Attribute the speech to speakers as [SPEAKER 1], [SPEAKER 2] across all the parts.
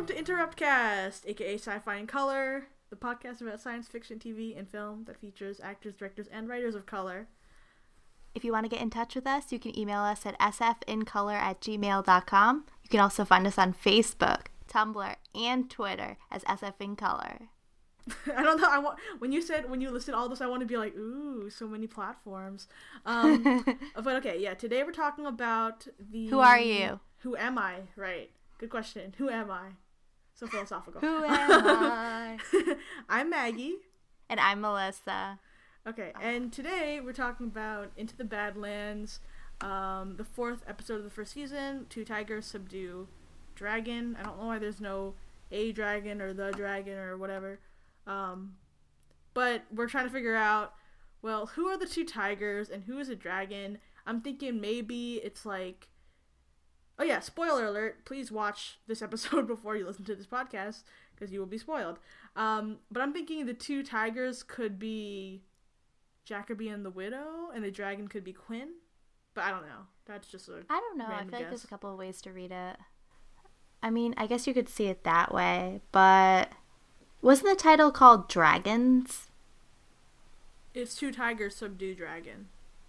[SPEAKER 1] to Interruptcast, aka Sci-Fi in Color, the podcast about science fiction TV and film that features actors, directors, and writers of color.
[SPEAKER 2] If you want to get in touch with us, you can email us at sfincolor@gmail.com. You can also find us on Facebook, Tumblr, and Twitter as sfincolor.
[SPEAKER 1] I don't know. When you listed all this, I want to be like, ooh, so many platforms. But okay, yeah. Today we're talking about the.
[SPEAKER 2] Who are you?
[SPEAKER 1] Who am I? Right. Good question. Who am I? So philosophical.
[SPEAKER 2] Who am I?
[SPEAKER 1] I'm Maggie.
[SPEAKER 2] And I'm Melissa.
[SPEAKER 1] Okay, and today we're talking about Into the Badlands, the 4th episode of the first season. Two tigers subdue dragon. I don't know why there's no a dragon or the dragon or whatever. But we're trying to figure out, well, who are the two tigers and who is a dragon? I'm thinking maybe it's like, oh yeah, spoiler alert, please watch this episode before you listen to this podcast, because you will be spoiled. But I'm thinking the two tigers could be Jacoby and the Widow, and the dragon could be Quinn. But I don't know. That's just a
[SPEAKER 2] I don't know. I feel
[SPEAKER 1] guess.
[SPEAKER 2] like there's a couple of ways to read it. I mean, I guess you could see it that way, but wasn't the title called Dragons?
[SPEAKER 1] It's two tigers subdue dragon.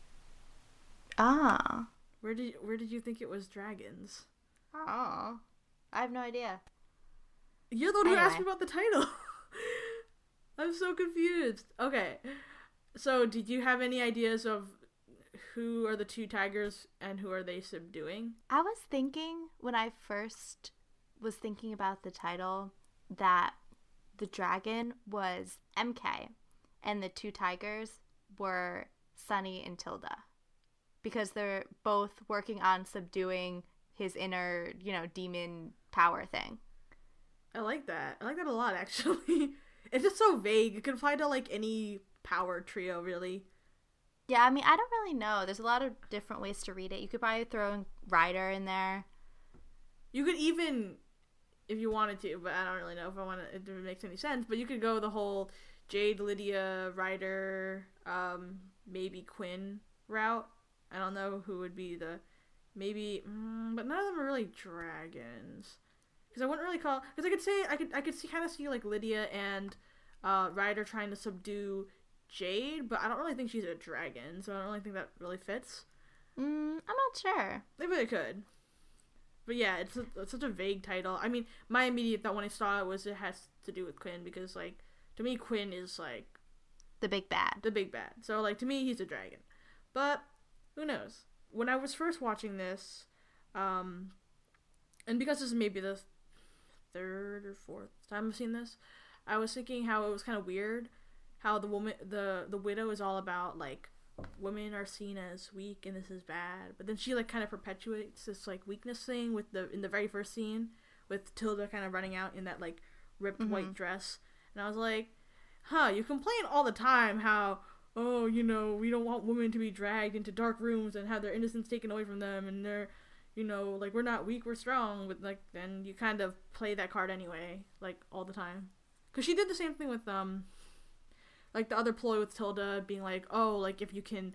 [SPEAKER 2] Ah.
[SPEAKER 1] Where did you think it was dragons?
[SPEAKER 2] Oh. I have no idea.
[SPEAKER 1] You're the one who asked me about the title. I'm so confused. Okay. So, did you have any ideas of who are the two tigers and who are they subduing?
[SPEAKER 2] I was thinking, when I first was thinking about the title, that the dragon was MK and the two tigers were Sunny and Tilda. Because they're both working on subduing his inner, demon power thing.
[SPEAKER 1] I like that. I like that a lot, actually. It's just so vague. It can apply to, like, any power trio, really.
[SPEAKER 2] Yeah, I mean, I don't really know. There's a lot of different ways to read it. You could probably throw in Ryder in there.
[SPEAKER 1] You could even, if you wanted to, but I don't really know if it makes any sense, but you could go the whole Jade, Lydia, Ryder, maybe Quinn route. I don't know who would be but none of them are really dragons. Because I wouldn't really call, because I could see like Lydia and Ryder trying to subdue Jade, but I don't really think she's a dragon, so I don't really think that really fits.
[SPEAKER 2] I'm not sure.
[SPEAKER 1] Maybe it could. But yeah, it's such a vague title. I mean, my immediate thought when I saw it was it has to do with Quinn, because, like, to me, Quinn is, like,
[SPEAKER 2] the big bad.
[SPEAKER 1] The big bad. So, like, to me, he's a dragon. But who knows? When I was first watching this, and because this is maybe the 3rd or 4th time I've seen this, I was thinking how it was kind of weird how the widow is all about, like, women are seen as weak and this is bad, but then she, like, kind of perpetuates this, like, weakness thing in the very first scene with Tilda kind of running out in that, like, ripped white dress, and I was like, you complain all the time how, oh, we don't want women to be dragged into dark rooms and have their innocence taken away from them, and they're, like, we're not weak, we're strong, but, like, then you kind of play that card anyway, like, all the time. Because she did the same thing with, like, the other ploy with Tilda being like, oh, like, if you can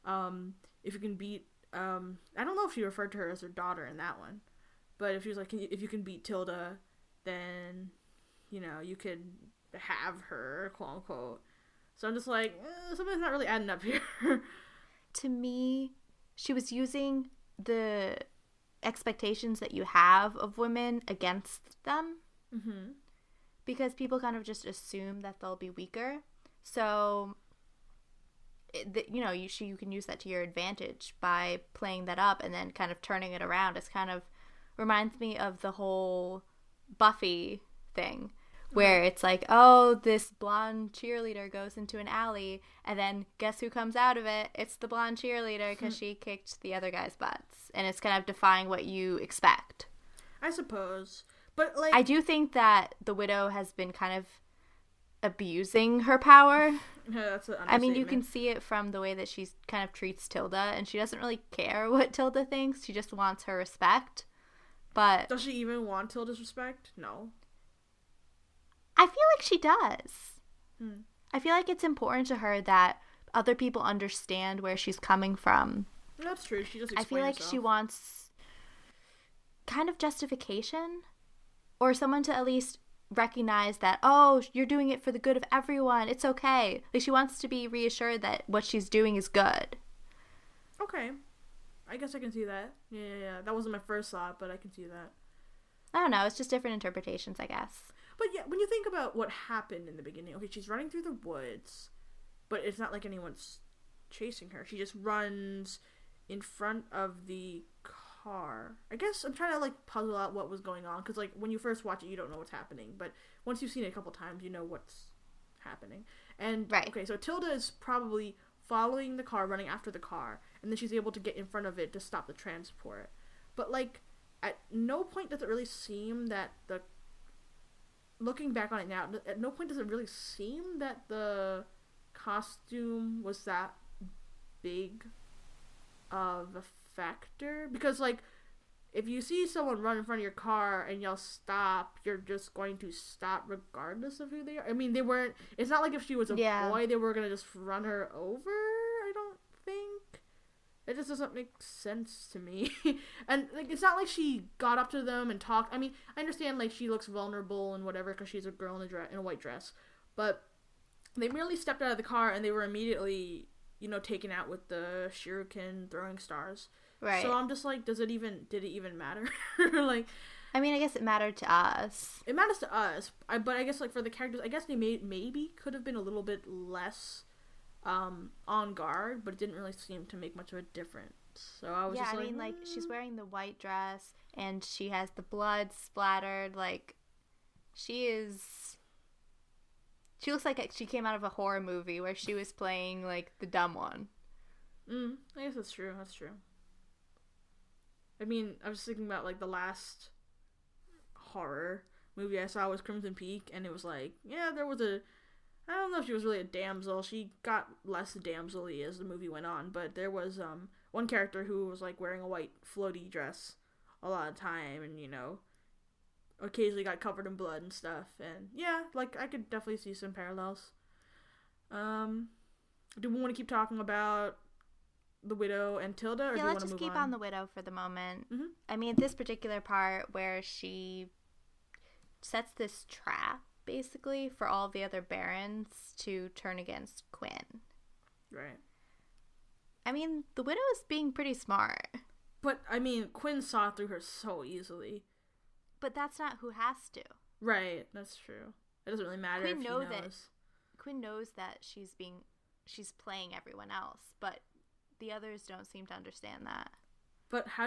[SPEAKER 1] beat, I don't know if she referred to her as her daughter in that one, but if she was like, if you can beat Tilda, then, you could have her, quote unquote. So I'm just like, something's not really adding up here.
[SPEAKER 2] To me, she was using the expectations that you have of women against them.
[SPEAKER 1] Mm-hmm.
[SPEAKER 2] Because people kind of just assume that they'll be weaker. So, you can use that to your advantage by playing that up and then kind of turning it around. It's kind of reminds me of the whole Buffy thing, where it's like, oh, this blonde cheerleader goes into an alley, and then guess who comes out of it? It's the blonde cheerleader, because she kicked the other guy's butts. And it's kind of defying what you expect.
[SPEAKER 1] I suppose. But, like,
[SPEAKER 2] I do think that the widow has been kind of abusing her power.
[SPEAKER 1] Yeah, that's an understatement.
[SPEAKER 2] I mean, you can see it from the way that she kind of treats Tilda, and she doesn't really care what Tilda thinks. She just wants her respect. But
[SPEAKER 1] does she even want Tilda's respect? No.
[SPEAKER 2] I feel like she does. I feel like it's important to her that other people understand where she's coming from.
[SPEAKER 1] That's true. She does explain
[SPEAKER 2] I feel like
[SPEAKER 1] herself.
[SPEAKER 2] she wants kind of justification. or someone to at least recognize that, oh, you're doing it for the good of everyone. It's okay. Like, she wants to be reassured that what she's doing is good.
[SPEAKER 1] Okay. I guess I can see that. Yeah. That wasn't my first thought, but I can see that.
[SPEAKER 2] I don't know. It's just different interpretations, I guess.
[SPEAKER 1] But yeah, when you think about what happened in the beginning, okay, she's running through the woods, but it's not like anyone's chasing her. She just runs in front of the car. I guess I'm trying to, like, puzzle out what was going on, because, like, when you first watch it, you don't know what's happening, but once you've seen it a couple times, you know what's happening. And,
[SPEAKER 2] right.
[SPEAKER 1] Okay, so Tilda is probably following the car, running after the car, and then she's able to get in front of it to stop the transport. But, like, at no point does it really seem that looking back on it now, at no point does it really seem that the costume was that big of a factor. Because, like, if you see someone run in front of your car and yell stop, you're just going to stop regardless of who they are. I mean, it's not like if she was a boy, they were going to just run her over, I don't think. It just doesn't make sense to me. And, like, it's not like she got up to them and talked. I mean, I understand, like, she looks vulnerable and whatever because she's a girl in a white dress. But they merely stepped out of the car and they were immediately, taken out with the shuriken throwing stars.
[SPEAKER 2] Right.
[SPEAKER 1] So I'm just like, did it even matter? Like,
[SPEAKER 2] I mean, I guess it mattered to us.
[SPEAKER 1] It matters to us. But I guess, like, for the characters, I guess they maybe could have been a little bit less on guard, but it didn't really seem to make much of a difference. So I was just like,
[SPEAKER 2] like, she's wearing the white dress and she has the blood splattered. Like, she looks like she came out of a horror movie where she was playing, like, the dumb one.
[SPEAKER 1] I guess that's true. I mean, I was thinking about, like, the last horror movie I saw was Crimson Peak, and it was like, yeah, there was I don't know if she was really a damsel. She got less damsel-y as the movie went on, but there was one character who was, like, wearing a white floaty dress a lot of time, and, occasionally got covered in blood and stuff. And yeah, like, I could definitely see some parallels. Do we want to keep talking about the widow and Tilda, or do you want to move on?
[SPEAKER 2] Let's just keep on the widow for the moment.
[SPEAKER 1] Mm-hmm.
[SPEAKER 2] I mean, this particular part where she sets this trap, basically, for all the other barons to turn against Quinn.
[SPEAKER 1] Right.
[SPEAKER 2] I mean, the widow is being pretty smart.
[SPEAKER 1] But, I mean, Quinn saw through her so easily.
[SPEAKER 2] But that's not who has to.
[SPEAKER 1] Right, that's true. It doesn't really matter if he knows.
[SPEAKER 2] Quinn knows that she's playing everyone else, but the others don't seem to understand that.
[SPEAKER 1] But how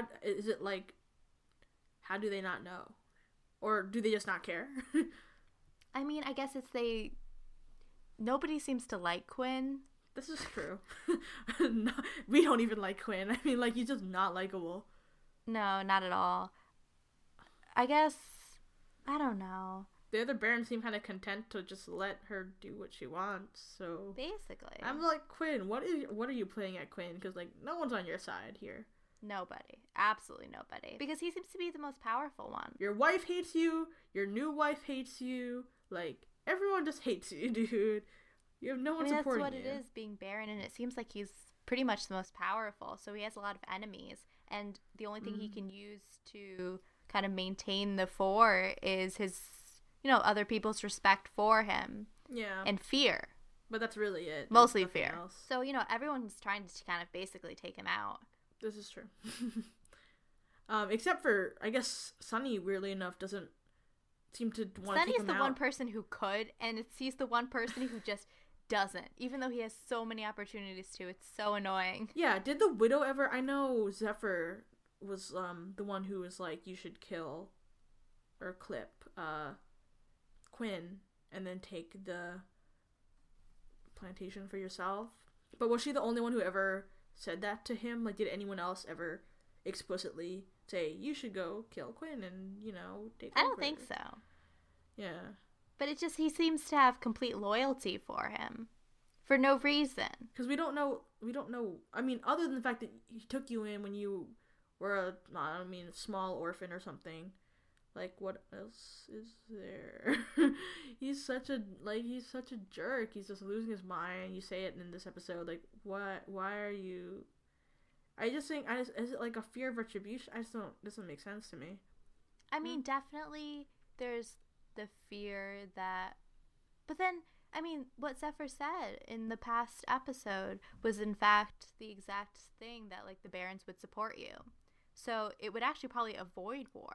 [SPEAKER 1] do they not know? Or do they just not care?
[SPEAKER 2] I mean, I guess nobody seems to like Quinn.
[SPEAKER 1] This is true. No, we don't even like Quinn. I mean, like, he's just not likable.
[SPEAKER 2] No, not at all. I guess, I don't know.
[SPEAKER 1] The other barons seem kind of content to just let her do what she wants, so...
[SPEAKER 2] Basically.
[SPEAKER 1] I'm like, Quinn, what are you playing at, Quinn? Because, like, no one's on your side here.
[SPEAKER 2] Nobody. Absolutely nobody. Because he seems to be the most powerful one.
[SPEAKER 1] Your wife hates you. Your new wife hates you. Like, everyone just hates you, dude. You have no one supporting you.
[SPEAKER 2] That's what it is, being Baron, and it seems like he's pretty much the most powerful, so he has a lot of enemies, and the only thing he can use to kind of maintain the four is his, other people's respect for him. Yeah. And fear.
[SPEAKER 1] But that's really it.
[SPEAKER 2] Mostly fear. Else. So, everyone's trying to kind of basically take him out.
[SPEAKER 1] This is true. Except for, I guess, Sunny, weirdly enough, doesn't seem to want to take him out.
[SPEAKER 2] Sunny's the one person who could, and he's the one person who just doesn't, even though he has so many opportunities to. It's so annoying.
[SPEAKER 1] Yeah, did the widow ever... I know Zephyr was the one who was like, you should kill or clip Quinn and then take the plantation for yourself. But was she the only one who ever said that to him? Like, did anyone else ever explicitly say, you should go kill Quinn and, take over?
[SPEAKER 2] I don't think so.
[SPEAKER 1] Yeah.
[SPEAKER 2] But it just, he seems to have complete loyalty for him. For no reason.
[SPEAKER 1] Because we don't know, I mean, other than the fact that he took you in when you were a small orphan or something. Like, what else is there? He's such a jerk. He's just losing his mind. You say it in this episode, like, why are you... I just think, is it like a fear of retribution? Doesn't make sense to me.
[SPEAKER 2] I mean, definitely, there's the fear that... But then, I mean, what Zephyr said in the past episode was in fact the exact thing that, like, the Barons would support you. So it would actually probably avoid war.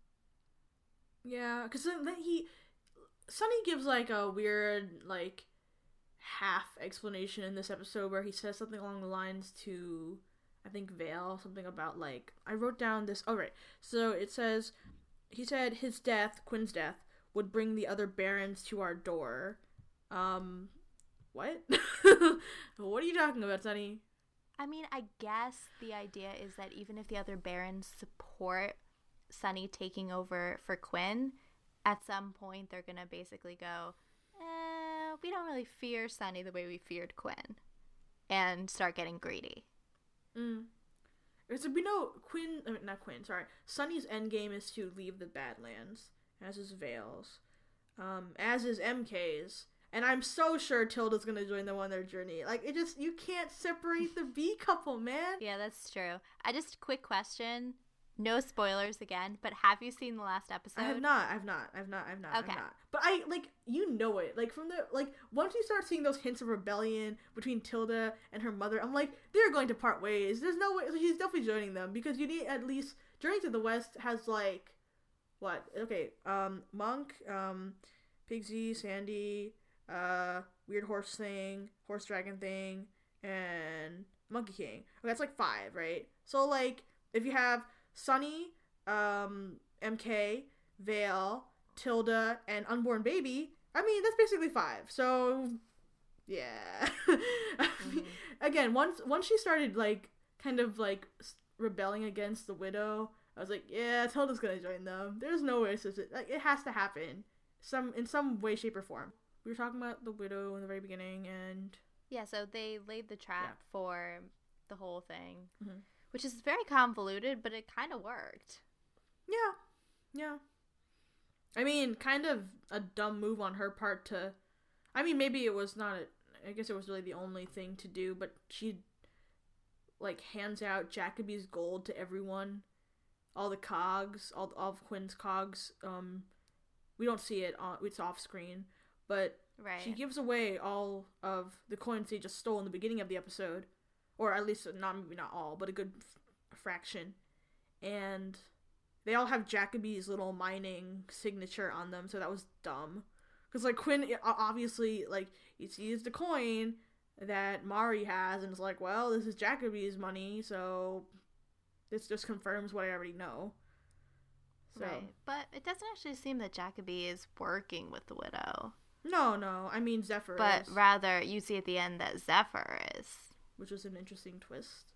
[SPEAKER 1] Yeah, because then Sunny gives, like, a weird, like, half explanation in this episode where he says something along the lines to, I think, Vale, something about, like, I wrote down this, oh, right, so it says, he said his death, Quinn's death, would bring the other Barons to our door. What? What are you talking about, Sunny?
[SPEAKER 2] I mean, I guess the idea is that even if the other Barons support Sunny taking over for Quinn, at some point they're gonna basically go, we don't really fear Sunny the way we feared Quinn, and start getting greedy.
[SPEAKER 1] So we know Sunny's endgame is to leave the Badlands, as is Vale's, as is MK's, and I'm so sure Tilda's gonna join them on their journey. Like, you can't separate the B couple, man.
[SPEAKER 2] Yeah, that's true. Quick question. No spoilers again, but have you seen the last episode?
[SPEAKER 1] I have not. Okay. But I, like, you know it. Like, from the, like, once you start seeing those hints of rebellion between Tilda and her mother, I'm like, they're going to part ways. There's no way, she's definitely joining them, because you need at least, Journey to the West has, like, what? Okay, Monk, Pigsy, Sandy, Weird Horse Thing, Horse Dragon Thing, and Monkey King. Okay, that's, like, 5, right? So, like, if you have Sunny, MK, Vale, Tilda, and Unborn Baby, I mean, that's basically 5. So, yeah. Again, once she started, like, kind of, like, rebelling against the Widow, I was like, yeah, Tilda's gonna join them. There's no way like, it has to happen. In some way, shape, or form. We were talking about the Widow in the very beginning, and...
[SPEAKER 2] Yeah, so they laid the trap for the whole thing. Mm-hmm. Which is very convoluted, but it kind of worked.
[SPEAKER 1] Yeah. I mean, kind of a dumb move on her part to... I mean, maybe it was not I guess it was really the only thing to do, but she, like, hands out Jacoby's gold to everyone. All the cogs, all of Quinn's cogs. We don't see it, it's off screen, but she gives away all of the coins they just stole in the beginning of the episode. Or at least, maybe not all, but a good fraction. And they all have Jacoby's little mining signature on them, so that was dumb. Because, like, Quinn, obviously, like, he sees the coin that Mari has, and is like, well, this is Jacoby's money, so this just confirms what I already know. So.
[SPEAKER 2] Right. But it doesn't actually seem that Jacoby is working with the Widow.
[SPEAKER 1] No. I mean, Zephyr is.
[SPEAKER 2] But rather, you see at the end that Zephyr is.
[SPEAKER 1] Which was an interesting twist.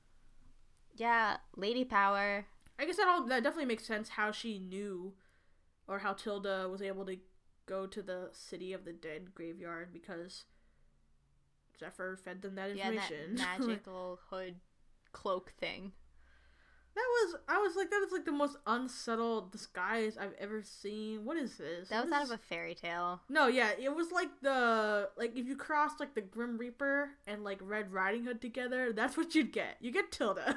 [SPEAKER 2] Yeah, Lady Power.
[SPEAKER 1] I guess that definitely makes sense how she knew, or how Tilda was able to go to the City of the Dead graveyard, because Zephyr fed them that information.
[SPEAKER 2] Yeah, that magical hood cloak thing.
[SPEAKER 1] I was like, that is like the most unsettled disguise I've ever seen. What is this?
[SPEAKER 2] That was out of a fairy tale.
[SPEAKER 1] No, yeah, it was like if you crossed like the Grim Reaper and like Red Riding Hood together, that's what you'd get. You get Tilda.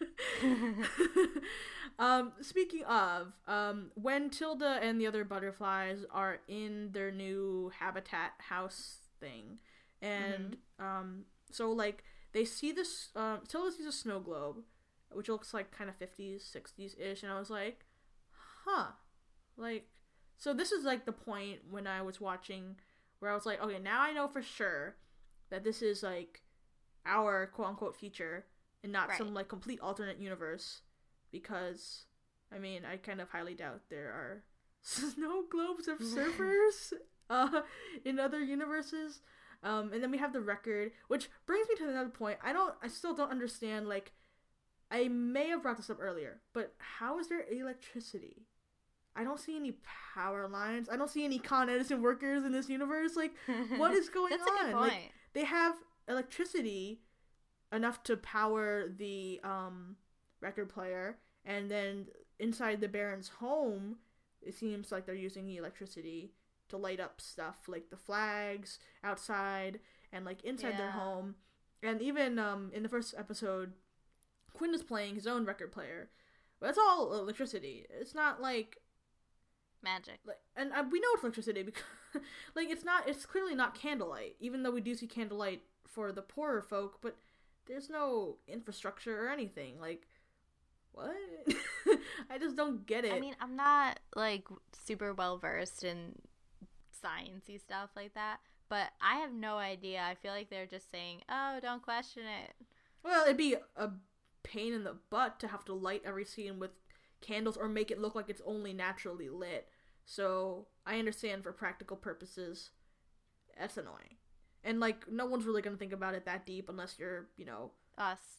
[SPEAKER 1] Speaking of, when Tilda and the other butterflies are in their new habitat house thing, and so like they see this, Tilda sees a snow globe, which looks like kind of 50s, 60s-ish, and I was like, huh. Like, so this is like the point when I was watching where I was like, okay, now I know for sure that this is like our quote-unquote future and not some like complete alternate universe, because, I mean, I kind of highly doubt there are snow globes of surfers in other universes. And then we have the record, which brings me to another point. I still don't understand, like, I may have brought this up earlier, but how is there electricity? I don't see any power lines. I don't see any Con Edison workers in this universe. Like, what is going on?
[SPEAKER 2] That's a good point.
[SPEAKER 1] Like, they have electricity enough to power the record player, and then inside the Baron's home, it seems like they're using the electricity to light up stuff, like the flags outside, and like inside their home. And even in the first episode, Quinn is playing his own record player. But that's all electricity. It's not like
[SPEAKER 2] Magic.
[SPEAKER 1] Like, and we know it's electricity because, like, it's clearly not candlelight, even though we do see candlelight for the poorer folk, but there's no infrastructure or anything. Like, what? I just don't get it.
[SPEAKER 2] I mean, I'm not, like, super well versed in sciencey stuff like that, but I have no idea. I feel like they're just saying, oh, don't question it.
[SPEAKER 1] Well, it'd be a pain in the butt to have to light every scene with candles or make it look like it's only naturally lit. So I understand for practical purposes, that's annoying. And, like, no one's really gonna think about it that deep unless you're,
[SPEAKER 2] Us.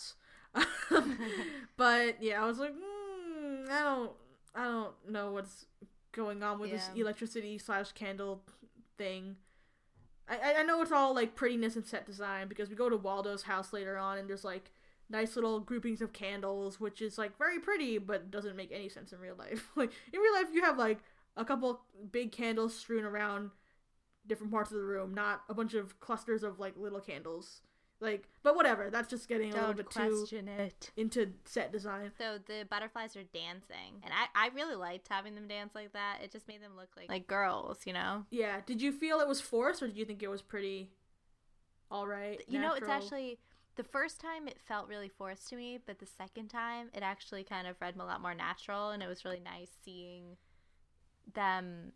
[SPEAKER 1] But yeah, I was like, I don't know what's going on with this electricity / candle thing. I know it's all, like, prettiness and set design, because we go to Waldo's house later on and there's, like, nice little groupings of candles, which is, like, very pretty, but doesn't make any sense in real life. Like, in real life, you have, like, a couple big candles strewn around different parts of the room, not a bunch of clusters of, like, little candles. Like, but whatever, that's just getting a little bit too into set design.
[SPEAKER 2] So the butterflies are dancing, and I really liked having them dance like that. It just made them look like girls,
[SPEAKER 1] Yeah. Did you feel it was forced, or did you think it was pretty alright?
[SPEAKER 2] It's actually, the first time it felt really forced to me, but the second time it actually kind of read a lot more natural, and it was really nice seeing them,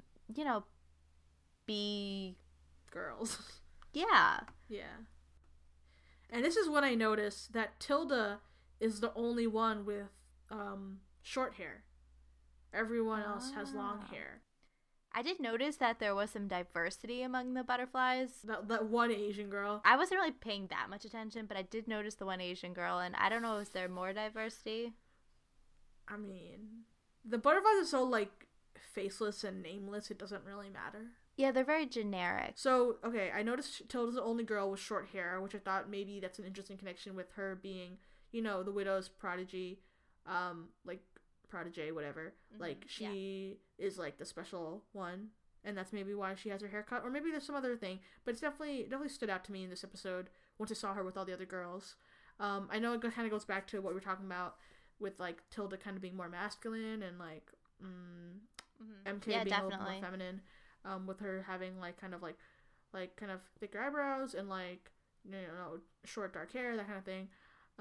[SPEAKER 2] be
[SPEAKER 1] girls.
[SPEAKER 2] Yeah.
[SPEAKER 1] Yeah. And this is when I noticed that Tilda is the only one with short hair. Everyone else has long hair.
[SPEAKER 2] I did notice that there was some diversity among the butterflies.
[SPEAKER 1] That one Asian girl.
[SPEAKER 2] I wasn't really paying that much attention, but I did notice the one Asian girl, and I don't know, is there more diversity?
[SPEAKER 1] I mean, the butterflies are so, like, faceless and nameless, it doesn't really matter.
[SPEAKER 2] Yeah, they're very generic.
[SPEAKER 1] So, okay, I noticed Tilda's the only girl with short hair, which I thought maybe that's an interesting connection with her being, the widow's prodigy, like, protege, whatever. Mm-hmm. Like, she is, like, the special one, and that's maybe why she has her hair cut, or maybe there's some other thing, but it definitely stood out to me in this episode once I saw her with all the other girls. I know it kind of goes back to what we were talking about with, like, Tilda kind of being more masculine, and, like, MK being a little more feminine. With her having, like, kind of thicker eyebrows and, like, short dark hair, that kind of thing.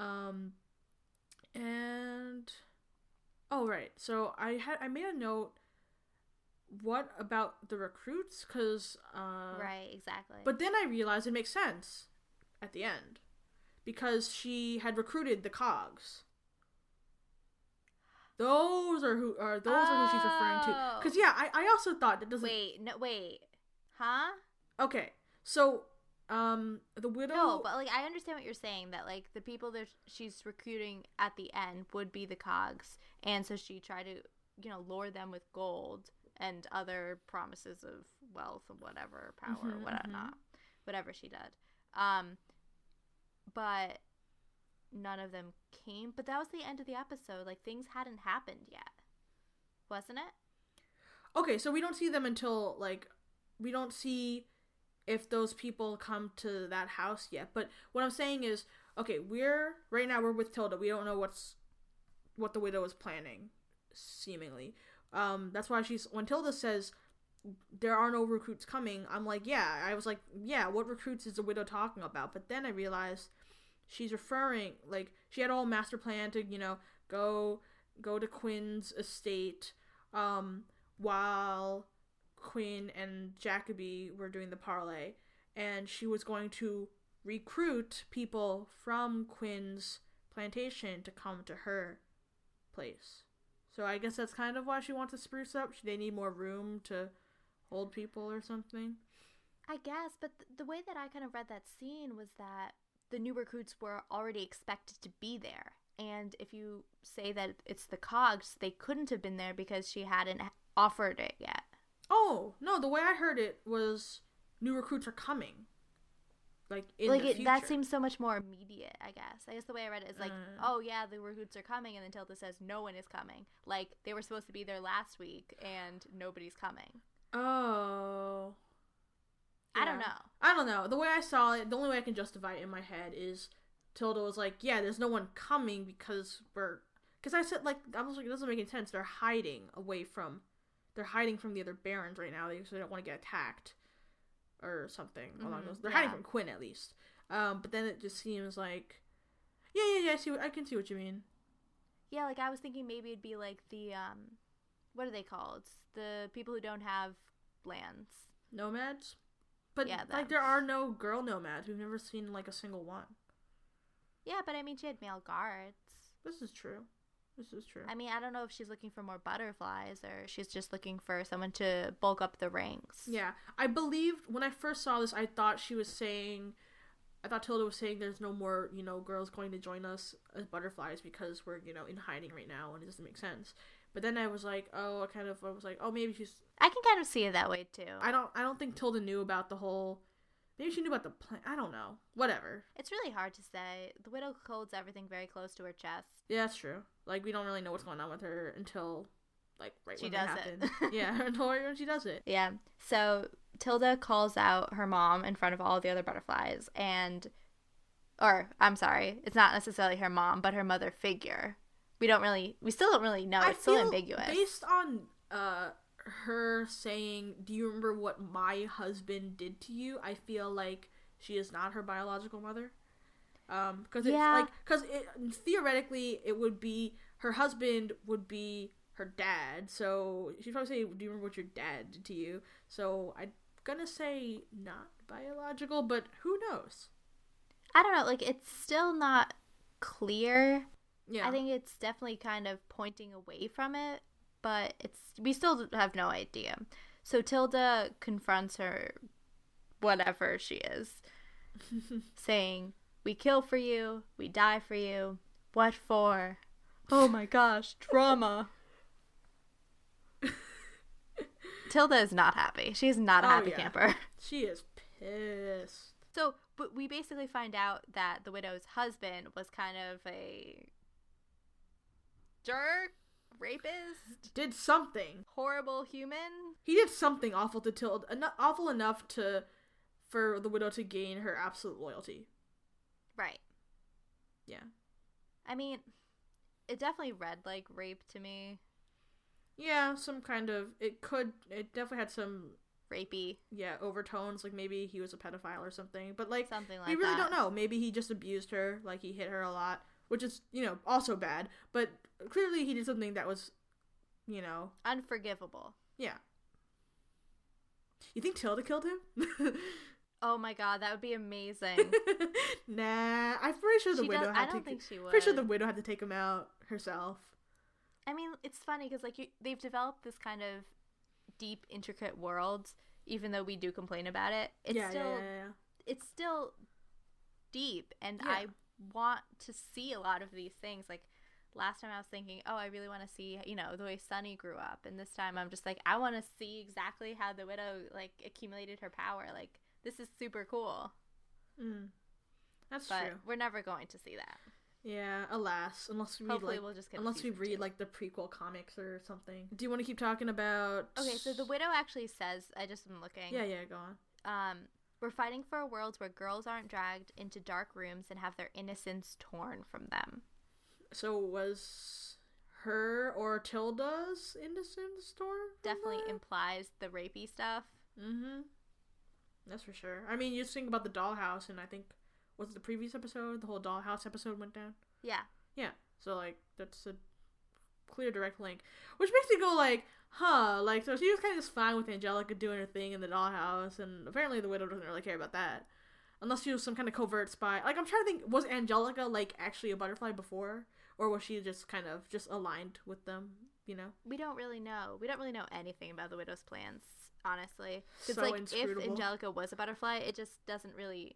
[SPEAKER 1] And right, so I made a note. What about the recruits? Because
[SPEAKER 2] right, exactly.
[SPEAKER 1] But then I realized it makes sense at the end because she had recruited the cogs. Those are who she's referring to. Because, yeah, I also thought that doesn't...
[SPEAKER 2] Wait. Huh?
[SPEAKER 1] Okay, so, the widow...
[SPEAKER 2] No, but, like, I understand what you're saying, that, like, the people that she's recruiting at the end would be the cogs, and so she tried to, lure them with gold and other promises of wealth and whatever, power, whatever she did. But... none of them came, but that was the end of the episode. Like, things hadn't happened yet, wasn't it?
[SPEAKER 1] Okay, so we don't see them until, like, we don't see if those people come to that house yet. But what I'm saying is, okay, right now we're with Tilda. We don't know what the widow is planning, seemingly. That's why when Tilda says there are no recruits coming, I'm like, yeah. I was like, yeah, what recruits is the widow talking about? But then I realized she's referring, like, she had a whole master plan to, go to Quinn's estate, while Quinn and Jacoby were doing the parlay, and she was going to recruit people from Quinn's plantation to come to her place. So I guess that's kind of why she wants to spruce up. They need more room to hold people or something.
[SPEAKER 2] I guess, but the way that I kind of read that scene was that the new recruits were already expected to be there. And if you say that it's the cogs, they couldn't have been there because she hadn't offered it yet.
[SPEAKER 1] Oh, no, the way I heard it was new recruits are coming. Like, in the future.
[SPEAKER 2] That seems so much more immediate, I guess. I guess the way I read it is like, oh, yeah, the recruits are coming, and then Tilda says no one is coming. Like, they were supposed to be there last week, and nobody's coming.
[SPEAKER 1] Oh...
[SPEAKER 2] Yeah.
[SPEAKER 1] I don't know. The way I saw it, the only way I can justify it in my head is Tilda was like, yeah, there's no one coming because I said, like, I was like, it doesn't make any sense. They're hiding away from they're hiding from the other Barons right now because they don't want to get attacked or something along those. They're
[SPEAKER 2] yeah.
[SPEAKER 1] hiding from Quinn at least. But then it just seems like, yeah. I can see what you mean.
[SPEAKER 2] Yeah, like I was thinking maybe it'd be like the what are they called? The people who don't have lands.
[SPEAKER 1] Nomads? But,
[SPEAKER 2] Yeah,
[SPEAKER 1] like,
[SPEAKER 2] them.
[SPEAKER 1] there are no girl nomads. We've never seen, like, a single one.
[SPEAKER 2] Yeah, but I mean, she had male guards.
[SPEAKER 1] This is true.
[SPEAKER 2] I mean, I don't know if she's looking for more butterflies or she's just looking for someone to bulk up the ranks.
[SPEAKER 1] Yeah. I believed, when I first saw this, I thought Tilda was saying there's no more, girls going to join us as butterflies because we're, in hiding right now and it doesn't make sense. But then I was like, maybe she's...
[SPEAKER 2] I can kind of see it that way, too.
[SPEAKER 1] I don't think Tilda knew about the whole... Maybe she knew about the plan. I don't know. Whatever.
[SPEAKER 2] It's really hard to say. The Widow holds everything very close to her chest.
[SPEAKER 1] Yeah, that's true. Like, we don't really know what's going on with her until, like, right
[SPEAKER 2] She
[SPEAKER 1] when
[SPEAKER 2] does
[SPEAKER 1] it
[SPEAKER 2] it.
[SPEAKER 1] happens. Yeah, until right when she does it.
[SPEAKER 2] Yeah. So Tilda calls out her mom in front of all the other butterflies I'm sorry, it's not necessarily her mom, but her mother figure. We still don't really know. It's still ambiguous.
[SPEAKER 1] Based on her saying, "Do you remember what my husband did to you?" I feel like she is not her biological mother. Because theoretically it would be her husband would be her dad. So she'd probably say, "Do you remember what your dad did to you?" So I'm gonna say not biological, but who knows?
[SPEAKER 2] I don't know. Like, it's still not clear.
[SPEAKER 1] Yeah,
[SPEAKER 2] I think it's definitely kind of pointing away from it, but we still have no idea. So Tilda confronts her, whatever she is, saying, "We kill for you, we die for you. What for? Oh my gosh, drama." Tilda is not happy. She's not a happy camper.
[SPEAKER 1] She is pissed.
[SPEAKER 2] So, but we basically find out that the widow's husband was kind of a jerk, rapist,
[SPEAKER 1] Did something.
[SPEAKER 2] horrible human.
[SPEAKER 1] He did something awful to Tilda, awful enough for the widow to gain her absolute loyalty.
[SPEAKER 2] Right.
[SPEAKER 1] Yeah.
[SPEAKER 2] I mean, it definitely read like rape to me.
[SPEAKER 1] Yeah, some kind of, it definitely had some,
[SPEAKER 2] Rapey.
[SPEAKER 1] yeah, overtones, like maybe he was a pedophile or something, but like,
[SPEAKER 2] Something like
[SPEAKER 1] we really
[SPEAKER 2] that.
[SPEAKER 1] don't know. Maybe he just abused her, like he hit her a lot, which is, also bad, but clearly he did something that was,
[SPEAKER 2] Unforgivable.
[SPEAKER 1] yeah. You think Tilda killed him?
[SPEAKER 2] Oh my god, that would be amazing.
[SPEAKER 1] Nah, I'm pretty sure the
[SPEAKER 2] She
[SPEAKER 1] widow
[SPEAKER 2] does-
[SPEAKER 1] had
[SPEAKER 2] I
[SPEAKER 1] to.
[SPEAKER 2] don't think she would.
[SPEAKER 1] Pretty sure the widow had to take him out herself.
[SPEAKER 2] I mean, it's funny because like they've developed this kind of deep, intricate world. Even though we do complain about it, it's still deep, and
[SPEAKER 1] Yeah.
[SPEAKER 2] I want to see a lot of these things. Like last time, I was thinking, oh, I really want to see the way Sunny grew up, and this time I'm just like, I want to see exactly how the widow like accumulated her power. Like this is super cool.
[SPEAKER 1] That's
[SPEAKER 2] But
[SPEAKER 1] true.
[SPEAKER 2] we're never going to see that.
[SPEAKER 1] Yeah, alas, unless we
[SPEAKER 2] Hopefully
[SPEAKER 1] read,
[SPEAKER 2] we'll just get
[SPEAKER 1] unless we
[SPEAKER 2] season
[SPEAKER 1] read
[SPEAKER 2] 2.
[SPEAKER 1] like the prequel comics or something. Do you want to keep talking about?
[SPEAKER 2] Okay, so the widow actually says, I just am looking.
[SPEAKER 1] Yeah, go on.
[SPEAKER 2] We're fighting for a world where girls aren't dragged into dark rooms and have their innocence torn from them.
[SPEAKER 1] So was her or Tilda's innocence torn?
[SPEAKER 2] Definitely implies the rapey stuff.
[SPEAKER 1] Mm-hmm. That's for sure. I mean, you just think about the dollhouse, and I think, was it the previous episode? The whole dollhouse episode went down?
[SPEAKER 2] Yeah.
[SPEAKER 1] Yeah. So, like, that's a clear direct link. Which makes me go, like, huh. Like, so she was kind of just fine with Angelica doing her thing in the dollhouse, and apparently the widow doesn't really care about that. Unless she was some kind of covert spy. Like, I'm trying to think, was Angelica, like, actually a butterfly before? Or was she just kind of just aligned with them,
[SPEAKER 2] We don't really know. We don't really know anything about the widow's plans, honestly. Because,
[SPEAKER 1] So
[SPEAKER 2] like, if
[SPEAKER 1] inscrutable.
[SPEAKER 2] Angelica was a butterfly, it just doesn't really...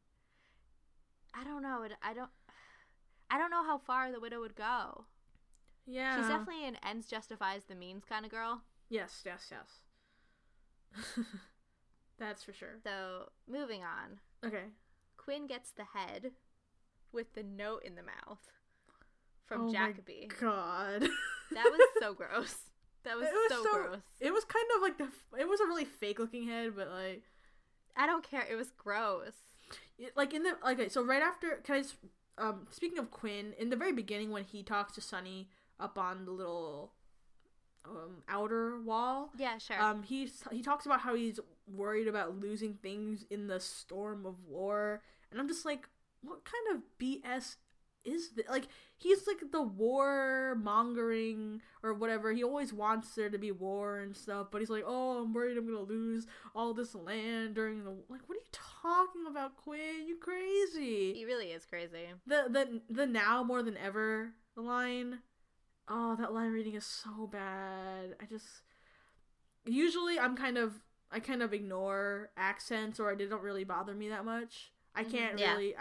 [SPEAKER 2] I don't know. I don't know how far the widow would go.
[SPEAKER 1] Yeah.
[SPEAKER 2] She's definitely an ends justifies the means kind of girl.
[SPEAKER 1] Yes. That's for sure.
[SPEAKER 2] So, moving on.
[SPEAKER 1] Okay.
[SPEAKER 2] Quinn gets the head with the note in the mouth from
[SPEAKER 1] Oh
[SPEAKER 2] Jacoby.
[SPEAKER 1] my god.
[SPEAKER 2] That was so gross. That was, so gross.
[SPEAKER 1] It was kind of like it was a really fake looking head, but like
[SPEAKER 2] I don't care. It was gross.
[SPEAKER 1] So right after, can I just, speaking of Quinn, in the very beginning when he talks to Sunny up on the little outer wall.
[SPEAKER 2] Yeah, sure.
[SPEAKER 1] He talks about how he's worried about losing things in the storm of war, and I'm just like, what kind of BS is this? Like, he's like the war mongering or whatever. He always wants there to be war and stuff, but he's like, oh, I'm worried I'm gonna lose all this land during the, like, what are you talking about, Quinn? You crazy?
[SPEAKER 2] He really is crazy.
[SPEAKER 1] The now more than ever line. Oh, that line reading is so bad. Usually I kind of ignore accents, or they don't really bother me that much. I can't really.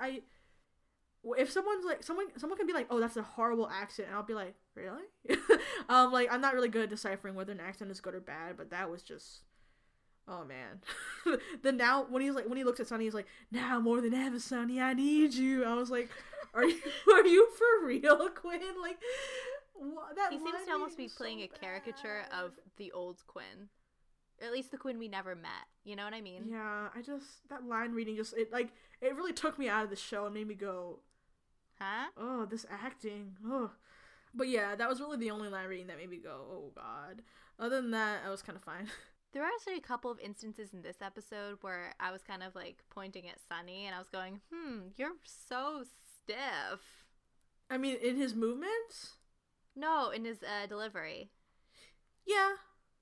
[SPEAKER 1] If someone's like, someone can be like, oh, that's a horrible accent, and I'll be like, really? Like, I'm not really good at deciphering whether an accent is good or bad, but that was just, oh man. Now when he looks at Sonny, he's like, now more than ever, Sonny, I need you. I was like, are you for real, Quinn? Like, that
[SPEAKER 2] he seems to almost be playing a caricature of the old Quinn. Or at least the Quinn we never met. You know what I mean?
[SPEAKER 1] Yeah, that line reading it really took me out of the show and made me go,
[SPEAKER 2] huh?
[SPEAKER 1] Oh, this acting. Oh. But yeah, that was really the only line reading that made me go, oh god. Other than that, I was kind of fine.
[SPEAKER 2] There are actually a couple of instances in this episode where I was kind of like pointing at Sonny and I was going, you're so stiff.
[SPEAKER 1] I mean, in his movements?
[SPEAKER 2] No, in his delivery.
[SPEAKER 1] Yeah.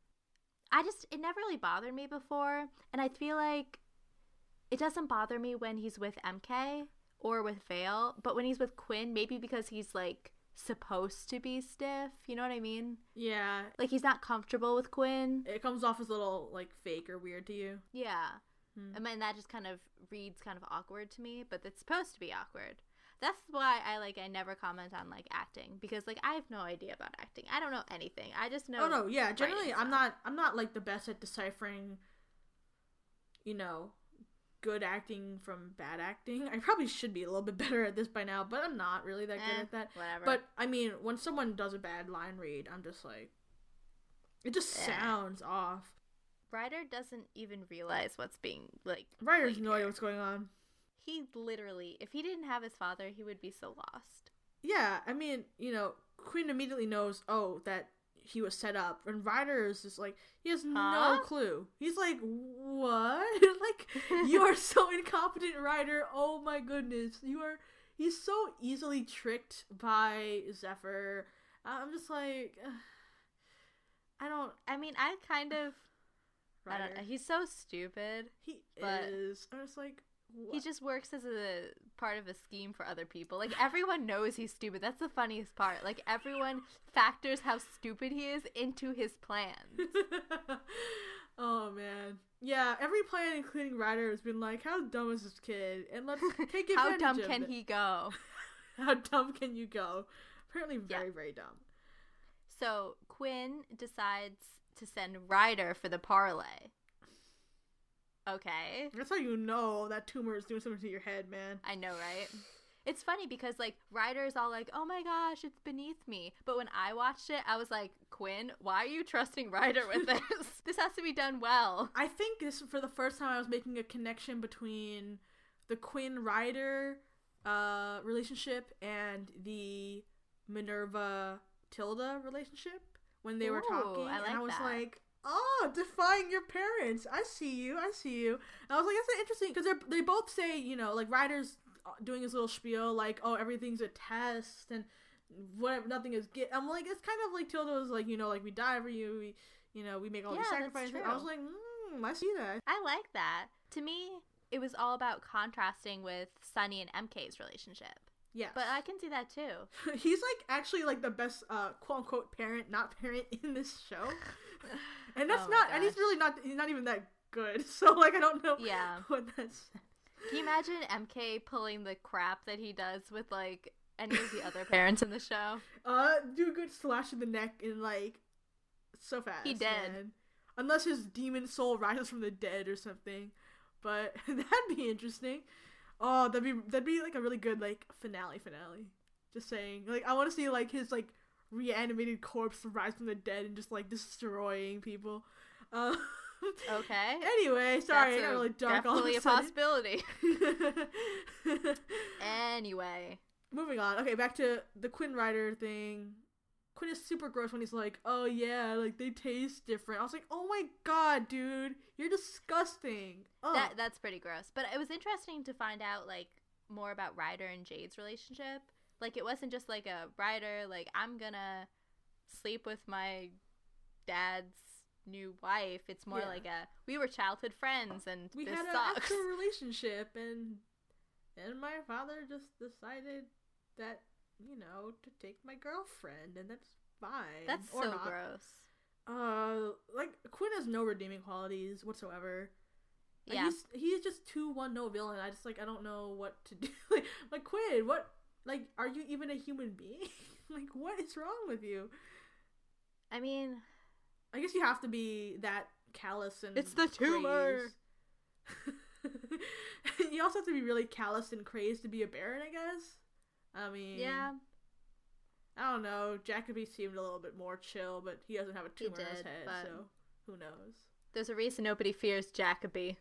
[SPEAKER 2] It never really bothered me before, and I feel like it doesn't bother me when he's with MK or with Vale, but when he's with Quinn, maybe because he's like supposed to be stiff, you know what I mean?
[SPEAKER 1] Yeah.
[SPEAKER 2] Like, he's not comfortable with Quinn.
[SPEAKER 1] It comes off as a little like fake or weird to you.
[SPEAKER 2] Yeah. I mean, that just kind of reads kind of awkward to me, but it's supposed to be awkward. That's why I never comment on like acting, because like I have no idea about acting. I don't know anything. I just know.
[SPEAKER 1] Oh no, yeah. Generally, I'm not like the best at deciphering, you know, good acting from bad acting. I probably should be a little bit better at this by now, but I'm not really that good at that.
[SPEAKER 2] Whatever.
[SPEAKER 1] But I mean, when someone does a bad line read, I'm just like, it just sounds off.
[SPEAKER 2] Ryder doesn't even realize what's being like.
[SPEAKER 1] Ryder has no idea what's going on.
[SPEAKER 2] He literally, if he didn't have his father, he would be so lost.
[SPEAKER 1] Yeah, I mean, you know, Quinn immediately knows, that he was set up, and Ryder is just like, he has no clue. He's like, what? Like, you are so incompetent, Ryder. Oh my goodness. He's so easily tricked by Zephyr. I'm just like, I don't know.
[SPEAKER 2] He's so stupid.
[SPEAKER 1] He is. I'm just like, what?
[SPEAKER 2] He just works as a part of a scheme for other people. Like, everyone knows he's stupid. That's the funniest part. Like, everyone factors how stupid he is into his plans.
[SPEAKER 1] Oh, man. Yeah, every plan, including Ryder, has been like, how dumb is this kid? And let's take advantage
[SPEAKER 2] how dumb
[SPEAKER 1] of
[SPEAKER 2] can
[SPEAKER 1] it.
[SPEAKER 2] he go?
[SPEAKER 1] How dumb can you go? Apparently very, very dumb.
[SPEAKER 2] So, Quinn decides to send Ryder for the parlay. Okay.
[SPEAKER 1] That's how you know that tumor is doing something to your head, man.
[SPEAKER 2] I know, right? It's funny because, like, Ryder's all like, oh my gosh, it's beneath me. But when I watched it, I was like, Quinn, why are you trusting Ryder with this? This has to be done well.
[SPEAKER 1] I think this, for the first time, I was making a connection between the Quinn-Ryder relationship and the Minerva-Tilda relationship when they were talking.
[SPEAKER 2] I like
[SPEAKER 1] and I was
[SPEAKER 2] that.
[SPEAKER 1] like, oh, defying your parents. I see you. And I was like, that's interesting, because they both say, you know, like, Ryder's doing his little spiel, like, oh, everything's a test, and what, nothing is I'm like, it's kind of like Tilda was like, you know, like, we die for you, we make all these sacrifices. I was like, I see that.
[SPEAKER 2] I like that. To me, it was all about contrasting with Sonny and MK's relationship.
[SPEAKER 1] Yes.
[SPEAKER 2] But I can see that too.
[SPEAKER 1] He's like actually like the best quote unquote parent in this show. And that's and he's really he's not even that good. So like, I don't know what that's.
[SPEAKER 2] Can you imagine MK pulling the crap that he does with like any of the other parents in the show?
[SPEAKER 1] Do a good slash in the neck and like so fast.
[SPEAKER 2] He did.
[SPEAKER 1] Man. Unless his demon soul rises from the dead or something. But that'd be interesting. Oh, that'd be like a really good like finale. Just saying. Like, I want to see like his like reanimated corpse rise from the dead and just like destroying people.
[SPEAKER 2] Okay.
[SPEAKER 1] Anyway, sorry, I got really dark.
[SPEAKER 2] Definitely a possibility. Anyway,
[SPEAKER 1] moving on. Okay, back to the Quinn Ryder thing. Quinn is super gross when he's like, oh yeah, like they taste different. I was like, oh my god, dude, you're disgusting. Ugh.
[SPEAKER 2] That's pretty gross. But it was interesting to find out like more about Ryder and Jade's relationship. Like it wasn't just like a Ryder like I'm gonna sleep with my dad's new wife. It's more like we were childhood friends and
[SPEAKER 1] we
[SPEAKER 2] this
[SPEAKER 1] had an
[SPEAKER 2] sucks.
[SPEAKER 1] actual relationship, and my father just decided that, you know, to take my girlfriend, and that's fine.
[SPEAKER 2] That's
[SPEAKER 1] or
[SPEAKER 2] so
[SPEAKER 1] not.
[SPEAKER 2] gross.
[SPEAKER 1] Like Quinn has no redeeming qualities whatsoever. Like,
[SPEAKER 2] Yeah,
[SPEAKER 1] he's just too one-note villain. I don't know what to do. like Quinn, what? Like, are you even a human being? Like, what is wrong with you?
[SPEAKER 2] I mean,
[SPEAKER 1] I guess you have to be that callous and
[SPEAKER 2] it's the tumor.
[SPEAKER 1] You also have to be really callous and crazed to be a Baron, I guess. I mean,
[SPEAKER 2] yeah.
[SPEAKER 1] I don't know. Jacoby seemed a little bit more chill, but he doesn't have a tumor in his head,
[SPEAKER 2] but
[SPEAKER 1] so who knows?
[SPEAKER 2] There's a reason nobody fears Jacoby.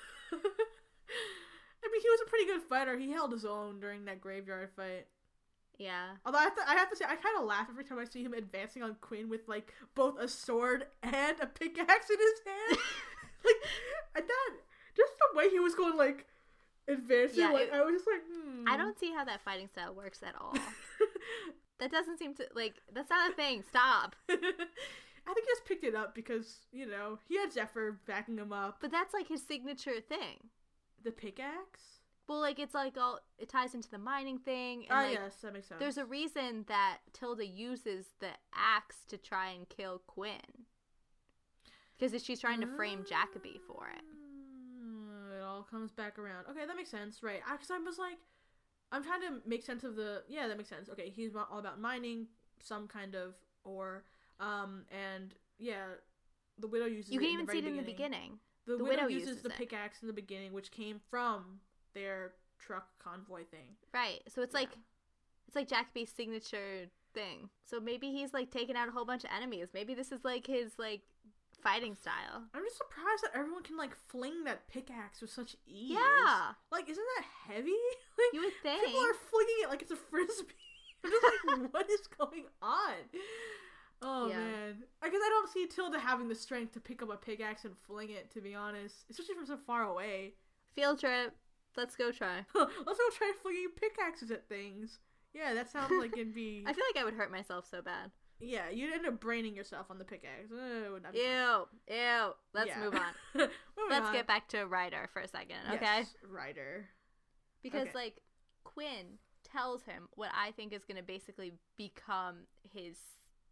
[SPEAKER 1] I mean, he was a pretty good fighter. He held his own during that graveyard fight.
[SPEAKER 2] Yeah.
[SPEAKER 1] Although I have to say, I kind of laugh every time I see him advancing on Quinn with, like, both a sword and a pickaxe in his hand. Like, and that, just the way he was going, like, advancing,
[SPEAKER 2] Yeah,
[SPEAKER 1] like, I was just like,
[SPEAKER 2] I don't see how that fighting style works at all. That doesn't seem to, like, that's not a thing. Stop.
[SPEAKER 1] I think he just picked it up because, you know, he had Zephyr backing him up.
[SPEAKER 2] But that's, like, his signature thing.
[SPEAKER 1] The pickaxe?
[SPEAKER 2] Well, like, it's, like, it ties into the mining thing. And, like,
[SPEAKER 1] yes, that makes sense.
[SPEAKER 2] there's a reason that Tilda uses the axe to try and kill Quinn. Because she's trying to frame Jacoby for it.
[SPEAKER 1] It all comes back around. Okay, that makes sense, right? Because I was like, I'm trying to make sense of yeah, that makes sense. Okay, he's all about mining some kind of ore, and yeah, the Widow uses
[SPEAKER 2] You
[SPEAKER 1] it
[SPEAKER 2] can
[SPEAKER 1] in
[SPEAKER 2] even
[SPEAKER 1] the
[SPEAKER 2] see
[SPEAKER 1] very
[SPEAKER 2] it in the
[SPEAKER 1] beginning.
[SPEAKER 2] beginning.
[SPEAKER 1] The
[SPEAKER 2] Widow
[SPEAKER 1] Widow uses the
[SPEAKER 2] it.
[SPEAKER 1] pickaxe in the beginning, which came from their truck convoy thing.
[SPEAKER 2] Right, so it's like Jacoby's signature thing. So maybe he's, like, taking out a whole bunch of enemies. Maybe this is, like, his, like, fighting style.
[SPEAKER 1] I'm just surprised that everyone can, like, fling that pickaxe with such ease.
[SPEAKER 2] Yeah.
[SPEAKER 1] Like, isn't that heavy? Like,
[SPEAKER 2] You would think.
[SPEAKER 1] people are flinging it like it's a frisbee. I'm just like, what is going on? Oh,
[SPEAKER 2] Yeah.
[SPEAKER 1] man. I guess I don't see Tilda having the strength to pick up a pickaxe and fling it, to be honest. Especially from so far away.
[SPEAKER 2] Field trip. Let's go try.
[SPEAKER 1] Let's go try flinging pickaxes at things. Yeah, that sounds like it'd be...
[SPEAKER 2] I feel like I would hurt myself so bad.
[SPEAKER 1] Yeah, you'd end up braining yourself on the pickaxe. It would not be
[SPEAKER 2] Ew. Let's
[SPEAKER 1] Yeah.
[SPEAKER 2] move on.
[SPEAKER 1] Moving
[SPEAKER 2] Let's
[SPEAKER 1] on.
[SPEAKER 2] get back to Ryder for a second, okay?
[SPEAKER 1] Yes, Ryder.
[SPEAKER 2] Because,
[SPEAKER 1] Okay.
[SPEAKER 2] like, Quinn tells him what I think is going to basically become his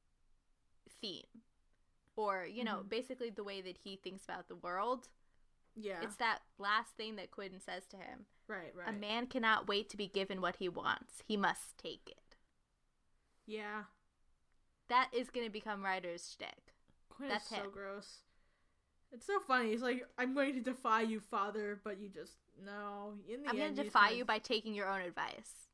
[SPEAKER 2] theme. Or, you know, basically the way that he thinks about the world.
[SPEAKER 1] Yeah.
[SPEAKER 2] It's that last thing that Quinn says to him.
[SPEAKER 1] Right.
[SPEAKER 2] A man cannot wait to be given what he wants. He must take it.
[SPEAKER 1] Yeah.
[SPEAKER 2] That is going to become Ryder's shtick.
[SPEAKER 1] Quinn
[SPEAKER 2] That's
[SPEAKER 1] is so
[SPEAKER 2] him.
[SPEAKER 1] gross. It's so funny. He's like, I'm going to defy you, father, but you just, no. In the
[SPEAKER 2] I'm going
[SPEAKER 1] end,
[SPEAKER 2] to defy you by taking your own advice.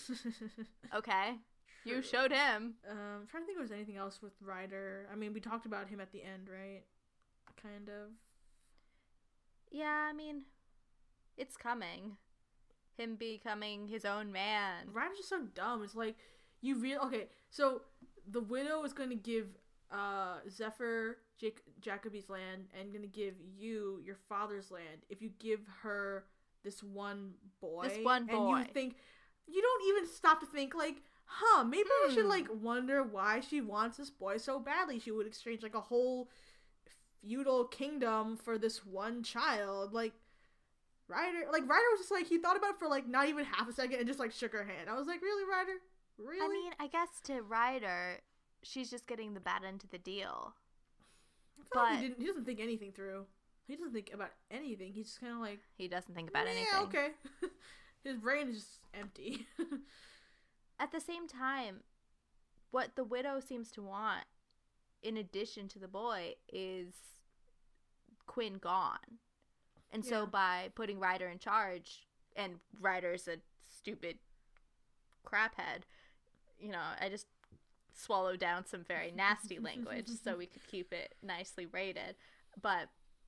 [SPEAKER 2] Okay? You showed him.
[SPEAKER 1] I'm trying to think if there's anything else with Ryder. I mean, we talked about him at the end, right? Kind of.
[SPEAKER 2] Yeah, I mean, it's coming. Him becoming his own man.
[SPEAKER 1] Ryder's just so dumb. It's like, okay, so the Widow is going to give Zephyr Jacoby's land and going to give you your father's land if you give her this one boy. And you don't even stop to think, like, maybe I should, like, wonder why she wants this boy so badly. She would exchange, like, a whole feudal kingdom for this one child. Like, Ryder was just like, he thought about it for, like, not even half a second and just, like, shook her hand. I was like, really, Ryder? Really?
[SPEAKER 2] I mean, I guess to Ryder, she's just getting the bad end of the deal.
[SPEAKER 1] I feel like he doesn't think anything through. He doesn't think about anything. He's just kind of like...
[SPEAKER 2] He doesn't think about anything.
[SPEAKER 1] Yeah, okay. His brain is just empty.
[SPEAKER 2] At the same time, what the Widow seems to want, in addition to the boy, is Quinn gone. And so by putting Ryder in charge, and Ryder's a stupid craphead, you know, I just swallowed down some very nasty language so we could keep it nicely rated. But,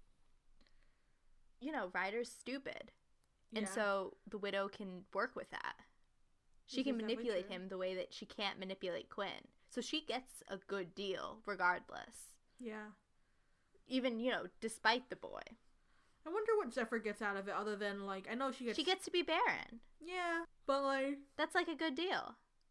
[SPEAKER 2] you know, Ryder's stupid. And so the Widow can work with that. She can manipulate him the way that she can't manipulate Quinn. So she gets a good deal regardless.
[SPEAKER 1] Yeah.
[SPEAKER 2] Even, despite the boy.
[SPEAKER 1] I wonder what Zephyr gets out of it other than, like, I know she gets
[SPEAKER 2] to be Baron.
[SPEAKER 1] Yeah, but, like...
[SPEAKER 2] That's, like, a good deal.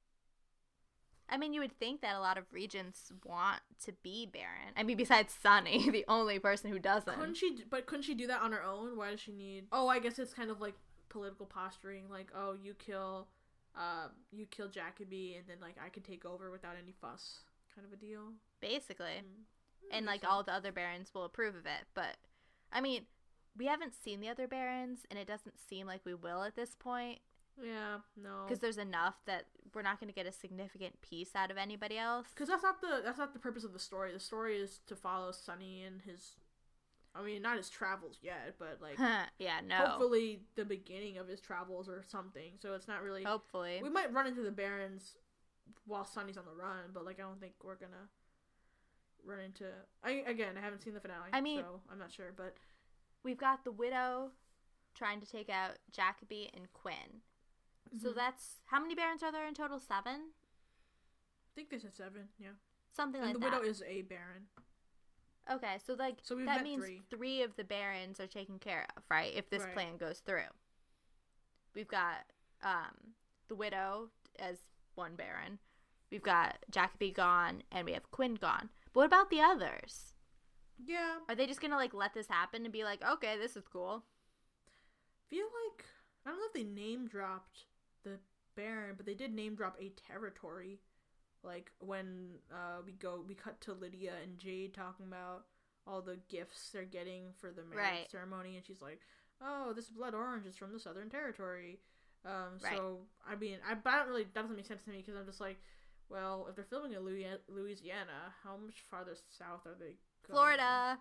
[SPEAKER 2] I mean, you would think that a lot of regents want to be Baron. I mean, besides Sunny, the only person who doesn't.
[SPEAKER 1] Couldn't she do that on her own? Why does she need... Oh, I guess it's kind of, like, political posturing. Like, oh, you kill Jacoby, and then, like, I can take over without any fuss. Kind of a deal.
[SPEAKER 2] Basically. And, like, all the other Barons will approve of it. But, I mean... We haven't seen the other Barons, and it doesn't seem like we will at this point.
[SPEAKER 1] Yeah, no.
[SPEAKER 2] Because there's enough that we're not going to get a significant piece out of anybody else.
[SPEAKER 1] Because that's not the purpose of the story. The story is to follow Sunny and his... I mean, not his travels yet, but, like...
[SPEAKER 2] yeah, no.
[SPEAKER 1] Hopefully the beginning of his travels or something, so it's not really...
[SPEAKER 2] Hopefully.
[SPEAKER 1] We might run into the Barons while Sunny's on the run, but, like, I don't think we're gonna run into... I haven't seen the finale, so I'm not sure, but...
[SPEAKER 2] We've got the Widow trying to take out Jacoby and Quinn. Mm-hmm. So that's... How many Barons are there in total? 7?
[SPEAKER 1] I think they said 7, yeah.
[SPEAKER 2] Something like that.
[SPEAKER 1] And the Widow is a Baron.
[SPEAKER 2] Okay, so, like,
[SPEAKER 1] so
[SPEAKER 2] that means 3 of the Barons are taken care of, right? If this plan goes through. We've got the Widow as 1 Baron. We've got Jacoby gone, and we have Quinn gone. But what about the others?
[SPEAKER 1] Yeah.
[SPEAKER 2] Are they just gonna, like, let this happen and be like, okay, this is cool?
[SPEAKER 1] Feel like... I don't know if they name-dropped the Baron, but they did name-drop a territory. Like, when we cut to Lydia and Jade talking about all the gifts they're getting for the marriage ceremony, and she's like, oh, this blood orange is from the Southern Territory. So, I mean, that doesn't make sense to me, because I'm just like, well, if they're filming in Louisiana, how much farther south are they going?
[SPEAKER 2] Florida.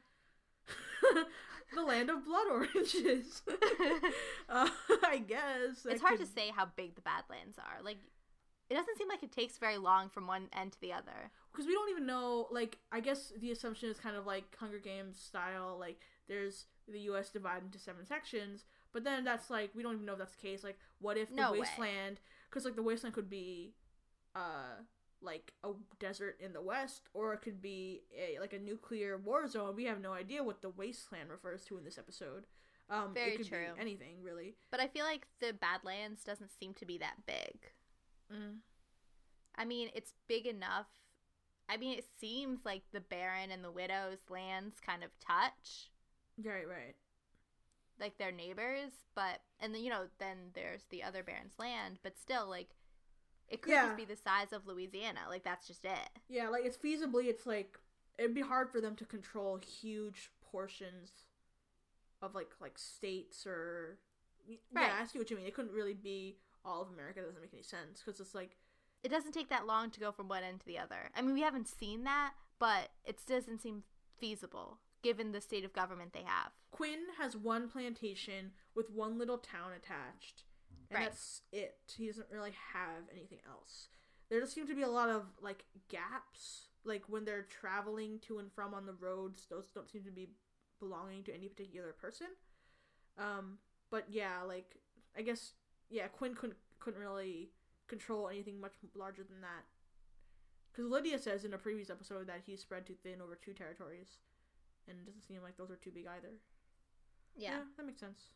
[SPEAKER 1] The land of blood oranges. I guess.
[SPEAKER 2] It's hard to say how big the Badlands are. Like, it doesn't seem like it takes very long from one end to the other.
[SPEAKER 1] Because we don't even know, like, I guess the assumption is kind of like Hunger Games style, like, there's the U.S. divided into 7 sections, but then that's, like, we don't even know if that's the case. Like, what if the wasteland, because, like, the wasteland could be, like, a desert in the west, or it could be, a nuclear war zone. We have no idea what the wasteland refers to in this episode.
[SPEAKER 2] Very
[SPEAKER 1] it could
[SPEAKER 2] true.
[SPEAKER 1] Be anything, really.
[SPEAKER 2] But I feel like the Badlands doesn't seem to be that big. I mean, it's big enough. I mean, it seems like the Baron and the Widow's lands kind of touch.
[SPEAKER 1] Right.
[SPEAKER 2] Like, they're neighbors, but... And then, then there's the other Baron's land, but still, like... It could just be the size of Louisiana. Like, that's just it.
[SPEAKER 1] Yeah, like, it's like... It'd be hard for them to control huge portions of, like states or...
[SPEAKER 2] Right.
[SPEAKER 1] Yeah, I see what you mean. It couldn't really be all of America. It doesn't make any sense, because it's like...
[SPEAKER 2] It doesn't take that long to go from one end to the other. I mean, we haven't seen that, but it doesn't seem feasible, given the state of government they have.
[SPEAKER 1] Quinn has 1 plantation with 1 little town attached. And that's it. He doesn't really have anything else. There just seem to be a lot of, like, gaps. Like, when they're traveling to and from on the roads, those don't seem to be belonging to any particular person. But yeah, like, I guess, yeah, Quinn couldn't really control anything much larger than that. Because Lydia says in a previous episode that he's spread too thin over 2 territories. And it doesn't seem like those are too big either. Yeah, that makes sense.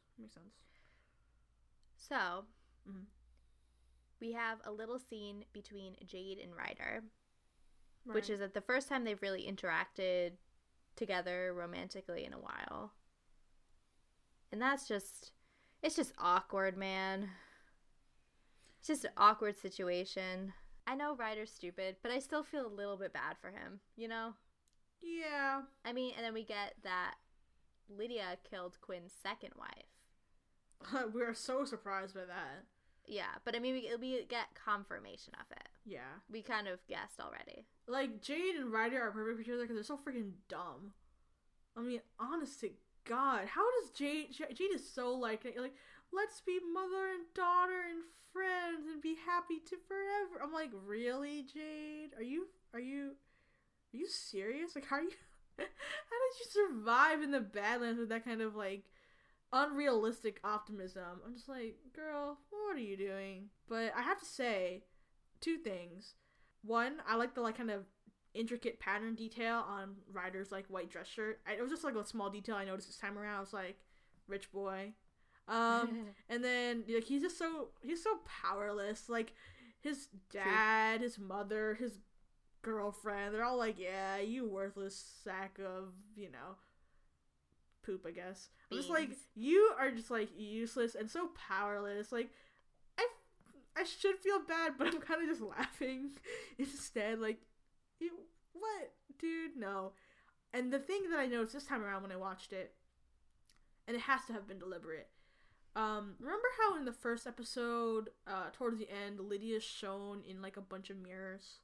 [SPEAKER 2] So, we have a little scene between Jade and Ryder, which is at the first time they've really interacted together romantically in a while. And it's just awkward, man. It's just an awkward situation. I know Ryder's stupid, but I still feel a little bit bad for him, Yeah. I mean, and then we get that Lydia killed Quinn's second wife.
[SPEAKER 1] We are so surprised by that.
[SPEAKER 2] Yeah, but I mean, we get confirmation of it.
[SPEAKER 1] Yeah.
[SPEAKER 2] We kind of guessed already.
[SPEAKER 1] Like, Jade and Ryder are perfect for each other because they're so freaking dumb. I mean, honest to God, how does Jade is so like, let's be mother and daughter and friends and be happy to forever. I'm like, really, Jade? Are you serious? Like, how did you survive in the Badlands with that kind of, like, unrealistic optimism? I'm just like, girl, what are you doing? But I have to say 2 things. one, I like the like kind of intricate pattern detail on Ryder's like white dress shirt. It was just like a small detail I noticed this time around. I was like, rich boy. And then like he's so powerless. Like his dad, his mother, his girlfriend, they're all like, yeah, you worthless sack of, poop, I guess. I'm just like, you are just like useless and so powerless. Like I should feel bad, but I'm kind of just laughing instead. Like, what, dude? No. And the thing that I noticed this time around when I watched it, and it has to have been deliberate. Remember how in the first episode, towards the end, Lydia's shown in like a bunch of mirrors?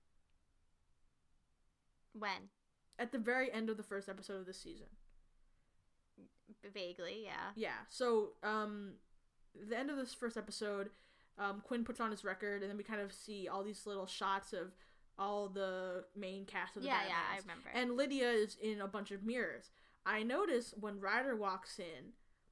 [SPEAKER 2] When?
[SPEAKER 1] At the very end of the first episode of this season.
[SPEAKER 2] Vaguely, yeah.
[SPEAKER 1] Yeah. So, the end of this first episode, Quinn puts on his record, and then we kind of see all these little shots of all the main cast of the Batmans.
[SPEAKER 2] Yeah, I remember.
[SPEAKER 1] And Lydia is in a bunch of mirrors. I notice when Ryder walks in,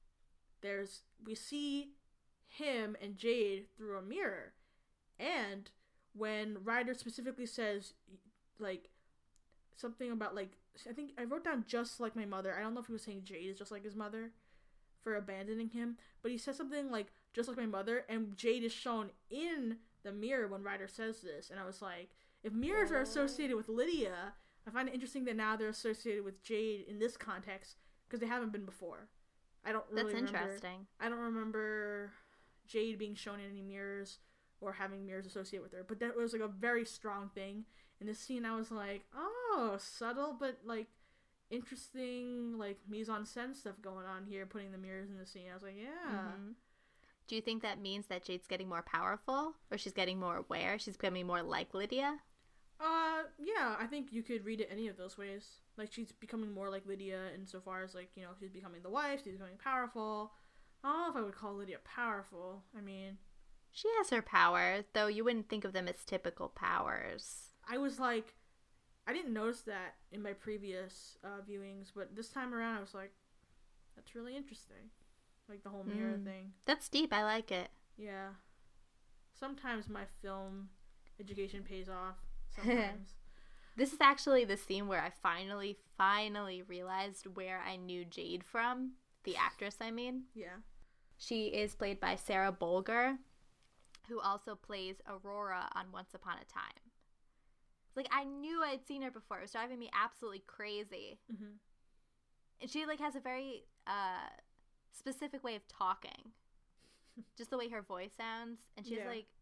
[SPEAKER 1] we see him and Jade through a mirror. And when Ryder specifically says, like, something about, like, I think I wrote down just like my mother. I don't know if he was saying Jade is just like his mother for abandoning him, but he says something like, just like my mother, and Jade is shown in the mirror when Ryder says this. And I was like, if mirrors are associated with Lydia, I find it interesting that now they're associated with Jade in this context, because they haven't been before. I don't really
[SPEAKER 2] That's
[SPEAKER 1] remember.
[SPEAKER 2] interesting.
[SPEAKER 1] I don't remember Jade being shown in any mirrors or having mirrors associated with her, but that was like a very strong thing. In this scene, I was like, oh, subtle, but like interesting, like mise-en-scène stuff going on here, putting the mirrors in the scene. I was like, yeah.
[SPEAKER 2] Mm-hmm. Do you think that means that Jade's getting more powerful, or she's getting more aware? She's becoming more like Lydia?
[SPEAKER 1] Yeah, I think you could read it any of those ways. Like, she's becoming more like Lydia insofar as, like, she's becoming the wife, she's becoming powerful. I don't know if I would call Lydia powerful. I mean,
[SPEAKER 2] she has her powers, though you wouldn't think of them as typical powers.
[SPEAKER 1] I was like, I didn't notice that in my previous viewings, but this time around I was like, that's really interesting. Like, the whole mirror thing.
[SPEAKER 2] That's deep, I like it.
[SPEAKER 1] Yeah. Sometimes my film education pays off. Sometimes.
[SPEAKER 2] This is actually the scene where I finally realized where I knew Jade from. The actress, I mean.
[SPEAKER 1] Yeah.
[SPEAKER 2] She is played by Sarah Bolger, who also plays Aurora on Once Upon a Time. Like, I knew I'd seen her before. It was driving me absolutely crazy. Mm-hmm. And she, like, has a very specific way of talking. Just the way her voice sounds. And she's like,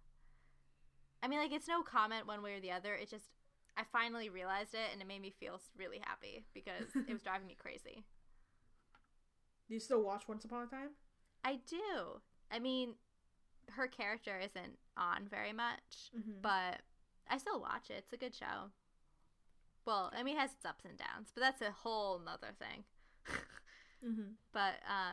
[SPEAKER 2] I mean, like, it's no comment one way or the other. It just, I finally realized it, and it made me feel really happy because it was driving me crazy.
[SPEAKER 1] Do you still watch Once Upon a Time?
[SPEAKER 2] I do. I mean, her character isn't on very much, but I still watch it. It's a good show. Well, I mean, it has its ups and downs, but that's a whole nother thing. But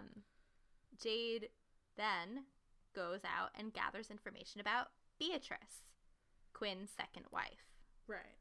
[SPEAKER 2] Jade then goes out and gathers information about Beatrice, Quinn's second wife.
[SPEAKER 1] Right.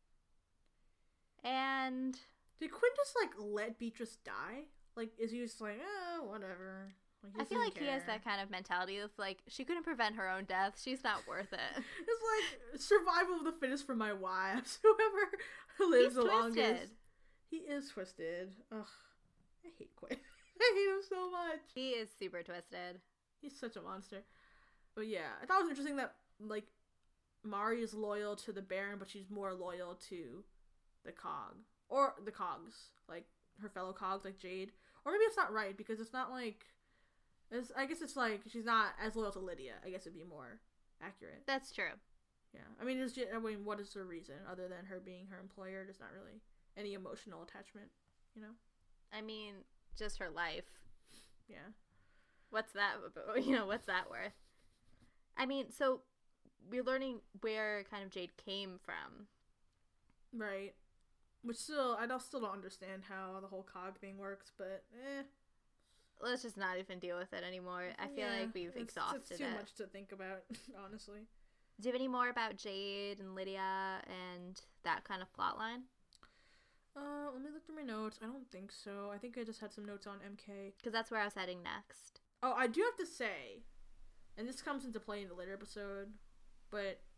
[SPEAKER 2] And
[SPEAKER 1] did Quinn just, like, let Beatrice die? Like, is he just like, whatever? Like,
[SPEAKER 2] I feel like he has that kind of mentality of, like, she couldn't prevent her own death. She's not worth it.
[SPEAKER 1] It's like, survival of the fittest for my wives. Whoever lives the longest. He is twisted. Ugh. I hate Quinn. I hate him so much.
[SPEAKER 2] He is super twisted.
[SPEAKER 1] He's such a monster. But yeah, I thought it was interesting that, like, Mari is loyal to the Baron, but she's more loyal to the Cog. Or the Cogs. Like, her fellow Cogs, like Jade. Or maybe it's not right, because it's not like... I guess it's like, she's not as loyal to Lydia. I guess it'd be more accurate.
[SPEAKER 2] That's true.
[SPEAKER 1] Yeah. I mean, what is the reason, other than her being her employer? There's not really any emotional attachment, you know?
[SPEAKER 2] I mean, just her life.
[SPEAKER 1] Yeah.
[SPEAKER 2] What's that worth? I mean, so we're learning where kind of Jade came from.
[SPEAKER 1] Right. Which still, I still don't understand how the whole Cog thing works, but
[SPEAKER 2] Let's just not even deal with it anymore. I feel like we've exhausted it.
[SPEAKER 1] It's too much to think about, honestly.
[SPEAKER 2] Do you have any more about Jade and Lydia and that kind of plot line?
[SPEAKER 1] Let me look through my notes. I don't think so. I think I just had some notes on MK.
[SPEAKER 2] Because that's where I was heading next.
[SPEAKER 1] Oh, I do have to say, and this comes into play in the later episode, but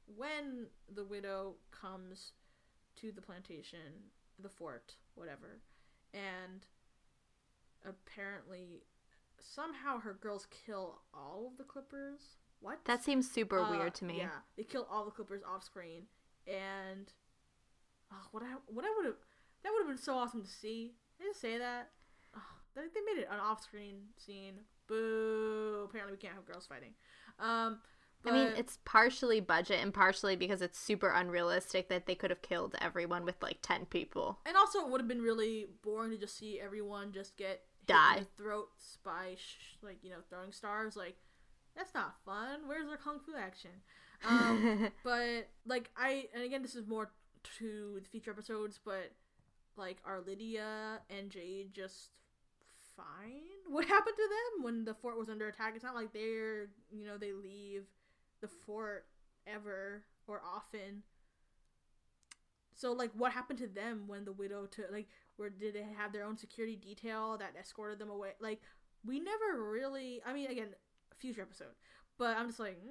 [SPEAKER 1] when the widow comes to the plantation, the fort, whatever, and apparently somehow her girls kill all of the Clippers. What?
[SPEAKER 2] That seems super weird to me.
[SPEAKER 1] Yeah, they kill all the Clippers off screen, and what I would have, that would have been so awesome to see. They just say that. They made it an off screen scene. Boo! Apparently, we can't have girls fighting. But,
[SPEAKER 2] I mean, it's partially budget and partially because it's super unrealistic that they could have killed everyone with like 10 people.
[SPEAKER 1] And also, it would have been really boring to just see everyone just get
[SPEAKER 2] die
[SPEAKER 1] hit in the throats by throwing stars. Like, that's not fun. Where's their kung fu action? But like and again, this is more to the future episodes. But like, are Lydia and Jade just fine? What happened to them when the fort was under attack? It's not like they leave the fort ever or often. So like, what happened to them when the widow did they have their own security detail that escorted them away? Like, we never really, I mean, again, future episode, but I'm just like,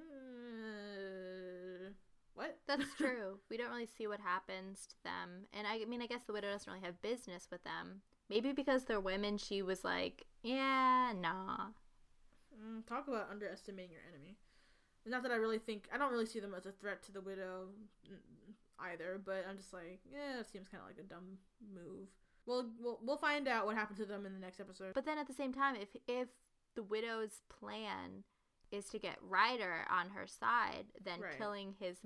[SPEAKER 1] what?
[SPEAKER 2] That's true. We don't really see what happens to them. And I mean, I guess the widow doesn't really have business with them. Maybe because they're women, she was like, yeah, nah.
[SPEAKER 1] Talk about underestimating your enemy. Not that I don't really see them as a threat to the widow either, but I'm just like, yeah, it seems kind of like a dumb move. We'll find out what happened to them in the next episode.
[SPEAKER 2] But then at the same time, if the widow's plan is to get Ryder on her side, then killing his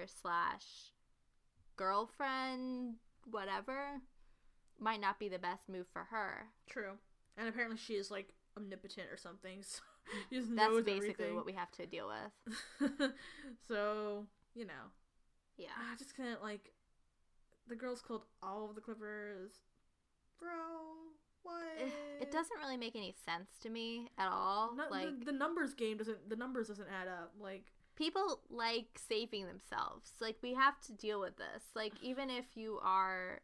[SPEAKER 2] mother/girlfriend, whatever, might not be the best move for her.
[SPEAKER 1] True. And apparently she is like omnipotent or something, so just
[SPEAKER 2] that's
[SPEAKER 1] knows
[SPEAKER 2] basically
[SPEAKER 1] everything.
[SPEAKER 2] What we have to deal with.
[SPEAKER 1] So,
[SPEAKER 2] yeah,
[SPEAKER 1] I just can't, like, the girls killed all of the Clippers. Bro, what?
[SPEAKER 2] It doesn't really make any sense to me at all. Like,
[SPEAKER 1] the numbers doesn't add up. Like,
[SPEAKER 2] people like saving themselves. Like, we have to deal with this. Like, even if you are,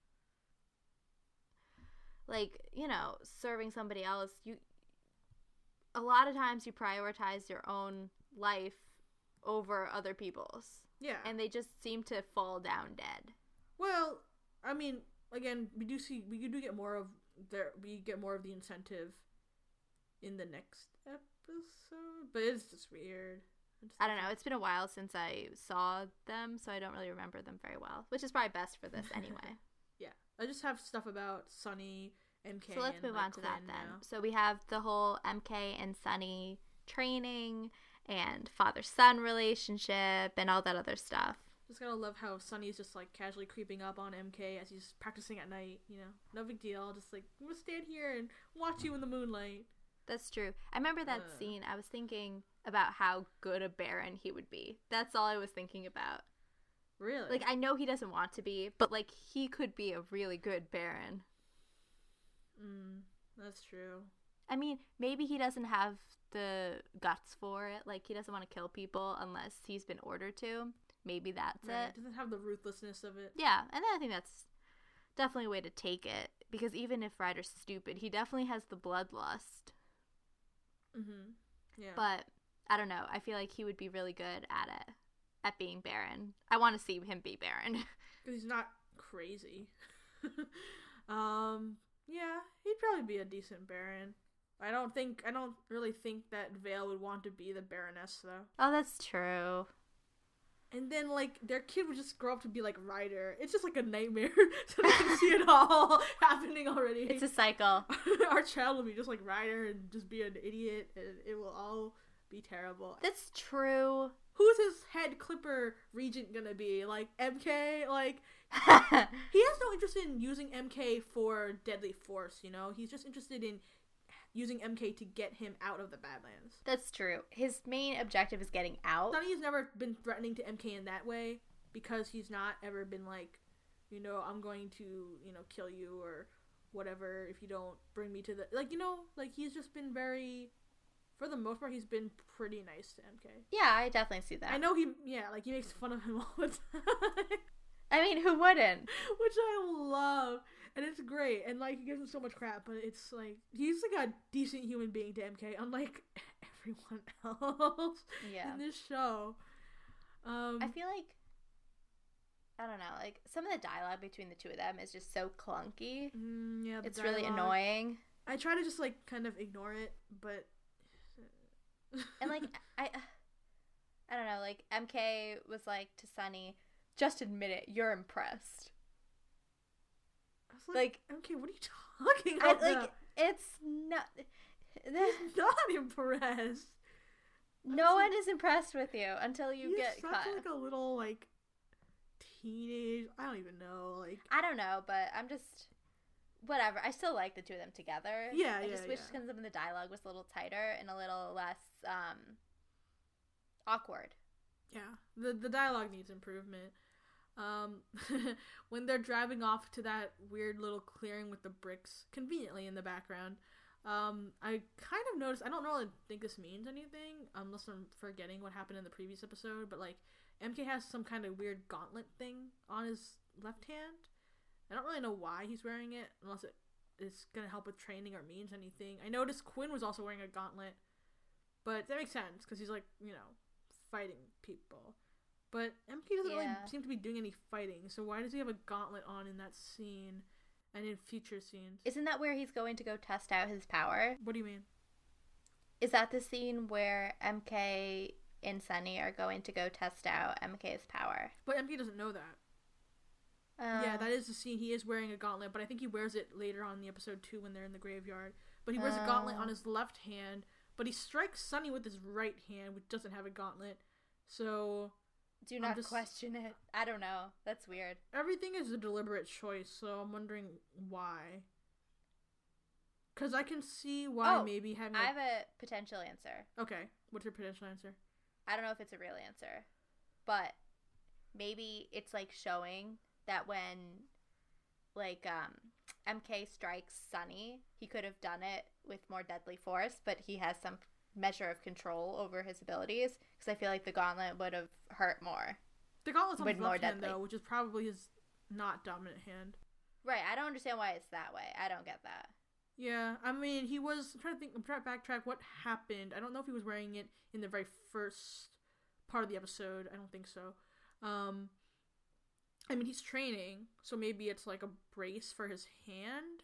[SPEAKER 2] like, serving somebody else, a lot of times you prioritize your own life over other people's.
[SPEAKER 1] Yeah.
[SPEAKER 2] And they just seem to fall down dead.
[SPEAKER 1] Well, I mean, again, we get more of the incentive in the next episode, but it's just weird.
[SPEAKER 2] I don't know. It's been a while since I saw them, so I don't really remember them very well, which is probably best for this anyway.
[SPEAKER 1] Yeah. I just have stuff about Sunny, MK,
[SPEAKER 2] so let's move on to that then.
[SPEAKER 1] Now.
[SPEAKER 2] So we have the whole MK and Sunny training and father-son relationship and all that other stuff.
[SPEAKER 1] Just gotta love how Sunny's just like casually creeping up on MK as he's practicing at night. No big deal. Just like, I'm gonna stand here and watch you in the moonlight.
[SPEAKER 2] That's true. I remember that scene. I was thinking about how good a Baron he would be. That's all I was thinking about.
[SPEAKER 1] Really?
[SPEAKER 2] Like, I know he doesn't want to be, but like, he could be a really good Baron.
[SPEAKER 1] That's true.
[SPEAKER 2] I mean, maybe he doesn't have the guts for it. Like, he doesn't want to kill people unless he's been ordered to. Maybe that's it.
[SPEAKER 1] Doesn't have the ruthlessness of it.
[SPEAKER 2] Yeah, and then I think that's definitely a way to take it. Because even if Ryder's stupid, he definitely has the bloodlust.
[SPEAKER 1] Mm-hmm. Yeah.
[SPEAKER 2] But, I don't know. I feel like he would be really good at it. At being Baron. I want to see him be Baron.
[SPEAKER 1] Because he's not crazy. Yeah, he'd probably be a decent Baron. I don't really think that Vale would want to be the Baroness, though.
[SPEAKER 2] Oh, that's true.
[SPEAKER 1] And then, like, their kid would just grow up to be like Ryder. It's just like a nightmare. So they can see it all happening already.
[SPEAKER 2] It's a cycle.
[SPEAKER 1] Our child will be just like Ryder and just be an idiot, and it will all be terrible.
[SPEAKER 2] That's true.
[SPEAKER 1] Who's his head Clipper regent gonna be? Like, MK? Like, he has no interest in using MK for deadly force, He's just interested in using MK to get him out of the Badlands.
[SPEAKER 2] That's true. His main objective is getting out.
[SPEAKER 1] Sunny's never been threatening to MK in that way, because he's not ever been like, I'm going to, kill you or whatever if you don't bring me to the... Like, he's just been very... For the most part, he's been pretty nice to MK.
[SPEAKER 2] Yeah, I definitely see that.
[SPEAKER 1] I know he makes fun of him all the time.
[SPEAKER 2] I mean, who wouldn't?
[SPEAKER 1] Which I love. And it's great. And, like, he gives him so much crap, but it's, like, he's, like, a decent human being to MK, unlike everyone else in this show.
[SPEAKER 2] I feel like, I don't know, like some of the dialogue between the two of them is just so clunky.
[SPEAKER 1] Yeah,
[SPEAKER 2] it's really annoying.
[SPEAKER 1] I try to just like kind of ignore it, but
[SPEAKER 2] and like I don't know, like MK was like to Sunny, just admit it, you're impressed.
[SPEAKER 1] I was like, MK, what are you talking about?
[SPEAKER 2] Like, it's not.
[SPEAKER 1] He's not impressed.
[SPEAKER 2] No one is impressed with you until you get cut.
[SPEAKER 1] Like a little like teenage. I don't even know. Like
[SPEAKER 2] I don't know, but I'm just whatever. I still like the two of them together.
[SPEAKER 1] Yeah,
[SPEAKER 2] I just wish some of the dialogue was a little tighter and a little less awkward.
[SPEAKER 1] Yeah, the dialogue needs improvement. When they're driving off to that weird little clearing with the bricks conveniently in the background, I kind of noticed, I don't really think this means anything unless I'm forgetting what happened in the previous episode, but like MK has some kind of weird gauntlet thing on his left hand. I don't really know why he's wearing it unless it is going to help with training or means anything. I noticed Quinn was also wearing a gauntlet, but that makes sense because he's like, you know, fighting people. But MK doesn't really seem to be doing any fighting, so why does he have a gauntlet on in that scene and in future scenes?
[SPEAKER 2] Isn't that where he's going to go test out his power?
[SPEAKER 1] What do you mean?
[SPEAKER 2] Is that the scene where MK and Sunny are going to go test out MK's power?
[SPEAKER 1] But MK doesn't know that. Yeah, that is the scene. He is wearing a gauntlet, but I think he wears it later on in the episode too when they're in the graveyard. But he wears a gauntlet on his left hand, but he strikes Sunny with his right hand, which doesn't have a gauntlet. So
[SPEAKER 2] do not question it. I don't know. That's weird.
[SPEAKER 1] Everything is a deliberate choice, so I'm wondering why. Because I can see why maybe having...
[SPEAKER 2] I have a potential answer.
[SPEAKER 1] Okay. What's your potential answer?
[SPEAKER 2] I don't know if it's a real answer. But maybe it's like showing that when like MK strikes Sunny, he could have done it with more deadly force, but he has some measure of control over his abilities, because I feel like the gauntlet would have hurt more.
[SPEAKER 1] The gauntlet's on his left hand, though, which is probably his not dominant hand.
[SPEAKER 2] Right, I don't understand why it's that way. I don't get that.
[SPEAKER 1] Yeah, I mean, he was... I'm trying to backtrack what happened. I don't know if he was wearing it in the very first part of the episode. I don't think so. I mean, he's training, so maybe it's like a brace for his hand?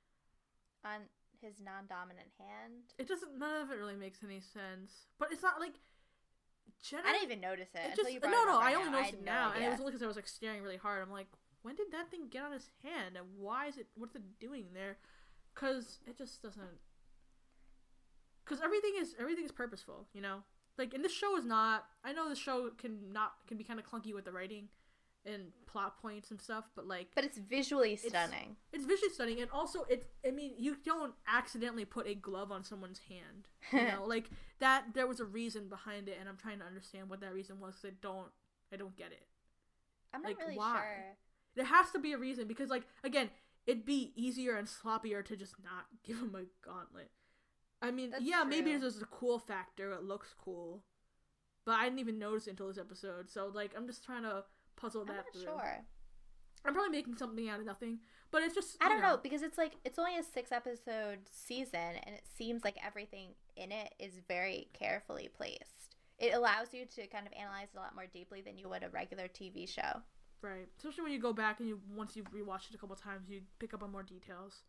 [SPEAKER 2] On his non-dominant hand?
[SPEAKER 1] It doesn't... None of it really makes any sense. But it's not like...
[SPEAKER 2] I didn't even notice it until you brought
[SPEAKER 1] it up.
[SPEAKER 2] No,
[SPEAKER 1] I only noticed it now, and it was only because I was like staring really hard. I'm like, when did that thing get on his hand? And why is it... What's it doing there? Because it just doesn't... Because everything is purposeful, you know? Like, and this show is not... I know this show can be kind of clunky with the writing and plot points and stuff, but like...
[SPEAKER 2] But it's visually stunning.
[SPEAKER 1] It's visually stunning, and also, I mean, you don't accidentally put a glove on someone's hand, you know? Like, that, there was a reason behind it, and I'm trying to understand what that reason was, because I don't get it.
[SPEAKER 2] I'm not
[SPEAKER 1] like,
[SPEAKER 2] really
[SPEAKER 1] why?
[SPEAKER 2] sure.
[SPEAKER 1] There has to be a reason, because, like, again, it'd be easier and sloppier to just not give him a gauntlet. I mean,
[SPEAKER 2] That's
[SPEAKER 1] yeah,
[SPEAKER 2] true.
[SPEAKER 1] maybe there's a cool factor, it looks cool, but I didn't even notice it until this episode, so, like, I'm just trying to puzzle that through.
[SPEAKER 2] I'm not sure.
[SPEAKER 1] I'm probably making something out of nothing, but it's just...
[SPEAKER 2] I don't know, because it's like, it's only a 6-episode season, and it seems like everything in it is very carefully placed. It allows you to kind of analyze it a lot more deeply than you would a regular TV show.
[SPEAKER 1] Right. Especially when you go back and once you've rewatched it a couple times, you pick up on more details.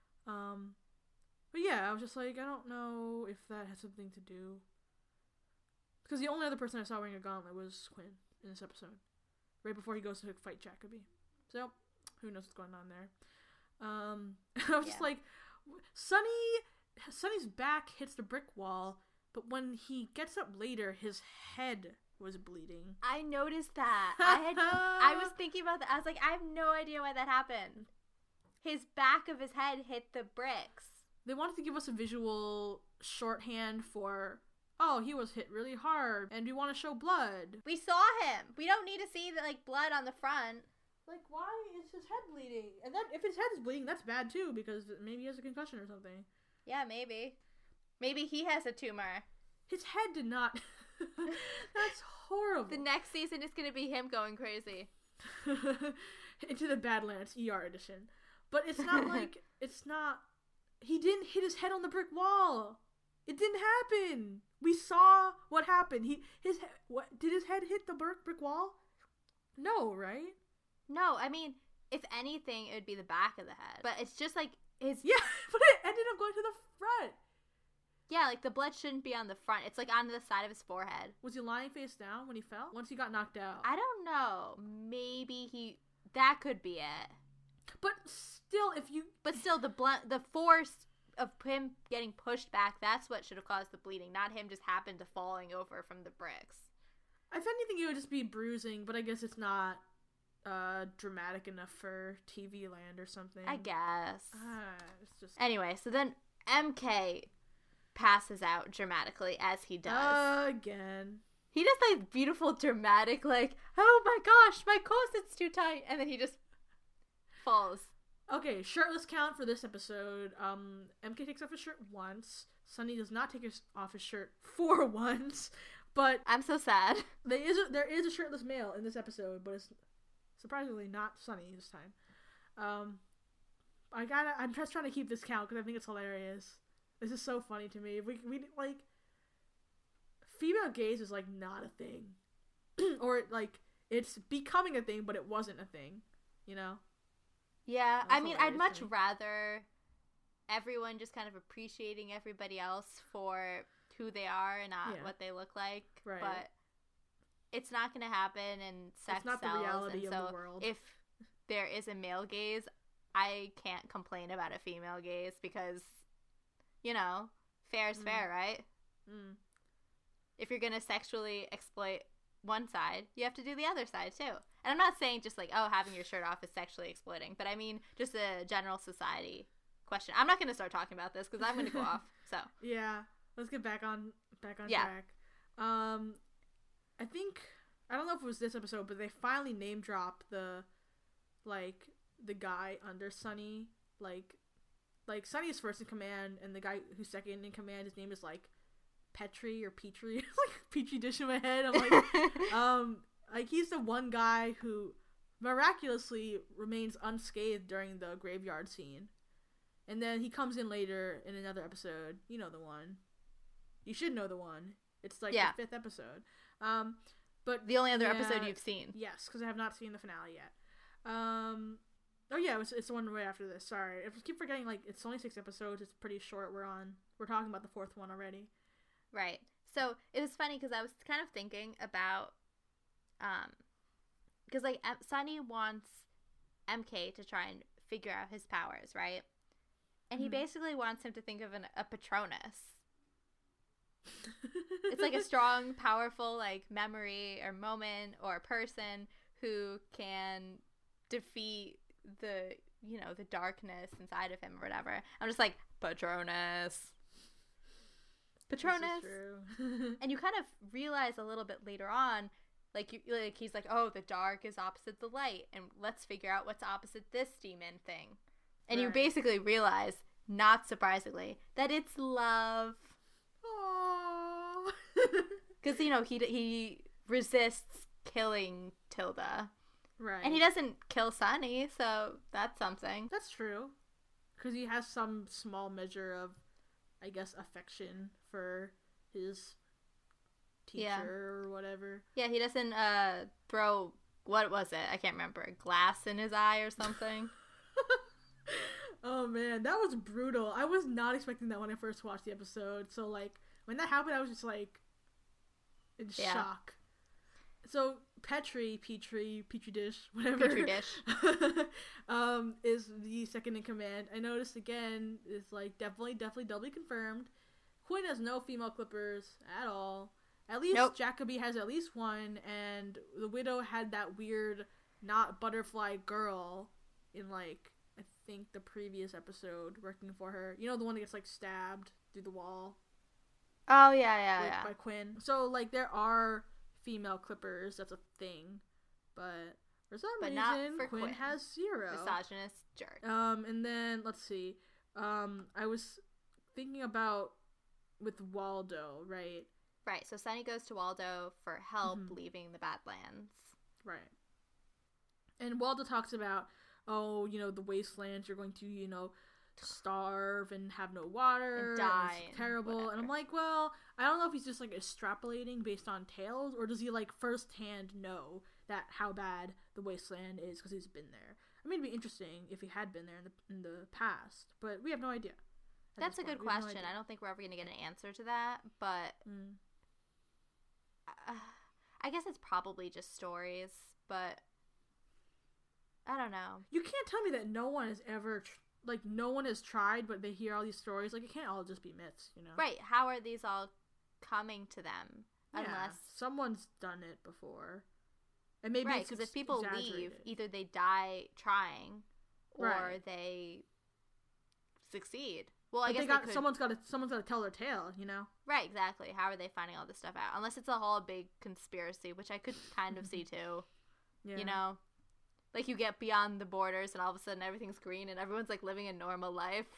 [SPEAKER 1] But yeah, I was just like, I don't know if that has something to do... Because the only other person I saw wearing a gauntlet was Quinn in this episode. Right before he goes to fight Jacoby. So, who knows what's going on there. I was just like, Sunny's back hits the brick wall, but when he gets up later, his head was bleeding.
[SPEAKER 2] I noticed that. I was thinking about that. I was like, I have no idea why that happened. His back of his head hit the bricks.
[SPEAKER 1] They wanted to give us a visual shorthand for... Oh, he was hit really hard, and we want to show blood.
[SPEAKER 2] We saw him. We don't need to see the blood on the front.
[SPEAKER 1] Like, why is his head bleeding? And then if his head is bleeding, that's bad too, because maybe he has a concussion or something.
[SPEAKER 2] Yeah, maybe. Maybe he has a tumor.
[SPEAKER 1] His head did not. That's horrible.
[SPEAKER 2] The next season is going to be him going crazy.
[SPEAKER 1] Into the Badlands ER edition. But it's not like, he didn't hit his head on the brick wall. It didn't happen. We saw what happened. Did his head hit the brick wall? No, right?
[SPEAKER 2] No, I mean, if anything, it would be the back of the head. But it's just like his...
[SPEAKER 1] Yeah, but it ended up going to the front.
[SPEAKER 2] Yeah, like the blood shouldn't be on the front. It's like on the side of his forehead.
[SPEAKER 1] Was he lying face down when he fell? Once he got knocked out?
[SPEAKER 2] I don't know. Maybe he... That could be it.
[SPEAKER 1] But still,
[SPEAKER 2] the force of him getting pushed back, that's what should have caused the bleeding, not him just happened to falling over from the bricks.
[SPEAKER 1] If anything, it would just be bruising, but I guess it's not dramatic enough for TV land or something.
[SPEAKER 2] I guess.
[SPEAKER 1] It's just...
[SPEAKER 2] Anyway, so then MK passes out dramatically as he does.
[SPEAKER 1] Again.
[SPEAKER 2] He does like beautiful dramatic, like, oh my gosh, my corset's too tight, and then he just falls.
[SPEAKER 1] Okay, shirtless count for this episode. MK takes off his shirt once. Sunny does not take off his shirt for once, but
[SPEAKER 2] I'm so sad.
[SPEAKER 1] There is a shirtless male in this episode, but it's surprisingly not Sunny this time. I'm just trying to keep this count because I think it's hilarious. This is so funny to me. We like female gaze is like not a thing, or like it's becoming a thing, but it wasn't a thing. You know.
[SPEAKER 2] Yeah, I mean, I'd much rather everyone just kind of appreciating everybody else for who they are and not what they look like.
[SPEAKER 1] Right.
[SPEAKER 2] But it's not going to happen, and sex
[SPEAKER 1] it's not
[SPEAKER 2] sells.
[SPEAKER 1] The reality
[SPEAKER 2] and
[SPEAKER 1] of
[SPEAKER 2] so
[SPEAKER 1] the world.
[SPEAKER 2] If there is a male gaze, I can't complain about a female gaze because, you know, fair is fair, right?
[SPEAKER 1] Mm.
[SPEAKER 2] If you're going to sexually exploit one side, you have to do the other side too. And I'm not saying just like, oh, having your shirt off is sexually exploiting, but I mean just a general society question. I'm not going to start talking about this because I'm going to go off. So
[SPEAKER 1] yeah, let's get back on track. I think I don't know if it was this episode, but they finally name drop the guy under Sunny, like Sunny is first in command, and the guy who's second in command, his name is like Petri or Petrie. It's like Petri dish in my head. I'm like, he's the one guy who miraculously remains unscathed during the graveyard scene. And then he comes in later in another episode. You know the one. You should know the one. It's like the fifth episode. But
[SPEAKER 2] the only other episode you've seen.
[SPEAKER 1] Yes, because I have not seen the finale yet. Oh yeah, it's the one right after this. Sorry. I keep forgetting, like, it's only 6 episodes. It's pretty short. We're talking about the 4th one already.
[SPEAKER 2] Right. So it was funny because I was kind of thinking about, because like Sunny wants MK to try and figure out his powers, right? And he basically wants him to think of a Patronus. It's like a strong, powerful like memory or moment or person who can defeat the darkness inside of him or whatever. I'm just like, Patronus. And you kind of realize a little bit later on, he's like, oh, the dark is opposite the light, and let's figure out what's opposite this demon thing. And you basically realize, not surprisingly, that it's love.
[SPEAKER 1] Aww.
[SPEAKER 2] Because he resists killing Tilda,
[SPEAKER 1] right?
[SPEAKER 2] And he doesn't kill Sunny, so that's something.
[SPEAKER 1] That's true, because he has some small measure of, I guess, affection for his teacher or whatever.
[SPEAKER 2] Yeah, he doesn't throw, what was it? I can't remember. Glass in his eye or something.
[SPEAKER 1] Oh man, that was brutal. I was not expecting that when I first watched the episode. So like when that happened, I was just like in shock. So Petri dish, whatever.
[SPEAKER 2] Petri dish.
[SPEAKER 1] Is the second in command. I noticed again, is like definitely doubly confirmed. Quinn has no female clippers at all. At least Jacoby has at least one, and the Widow had that weird not butterfly girl in like I think the previous episode working for her. You know, the one that gets like stabbed through the wall.
[SPEAKER 2] Oh yeah.
[SPEAKER 1] By Quinn. So like there are female clippers, that's a thing, but for some reason Quinn has 0.
[SPEAKER 2] Misogynist jerk.
[SPEAKER 1] And then let's see. I was thinking about with Waldo, right?
[SPEAKER 2] Right. So Sunny goes to Waldo for help leaving the Badlands.
[SPEAKER 1] Right. And Waldo talks about, oh, the wastelands, you're going to, starve and have no water
[SPEAKER 2] and die.
[SPEAKER 1] And it's terrible. And I'm like, well, I don't know if he's just like extrapolating based on tales, or does he like firsthand know that how bad the wasteland is because he's been there. I mean, it'd be interesting if he had been there in the past, but we have no idea.
[SPEAKER 2] That's a good question. I don't think we're ever going to get an answer to that, but I guess it's probably just stories, but I don't know.
[SPEAKER 1] You can't tell me that no one has ever, no one has tried, but they hear all these stories. Like, it can't all just be myths, you know?
[SPEAKER 2] Right. How are these all coming to them?
[SPEAKER 1] Yeah,
[SPEAKER 2] unless
[SPEAKER 1] someone's done it before. And maybe
[SPEAKER 2] right, because if people leave, either they die trying or they succeed. Well, I guess
[SPEAKER 1] someone's got to tell their tale, you know?
[SPEAKER 2] Right, exactly. How are they finding all this stuff out? Unless it's a whole big conspiracy, which I could kind of see too. Yeah. You know? Like, you get beyond the borders and all of a sudden everything's green and everyone's, like, living a normal life.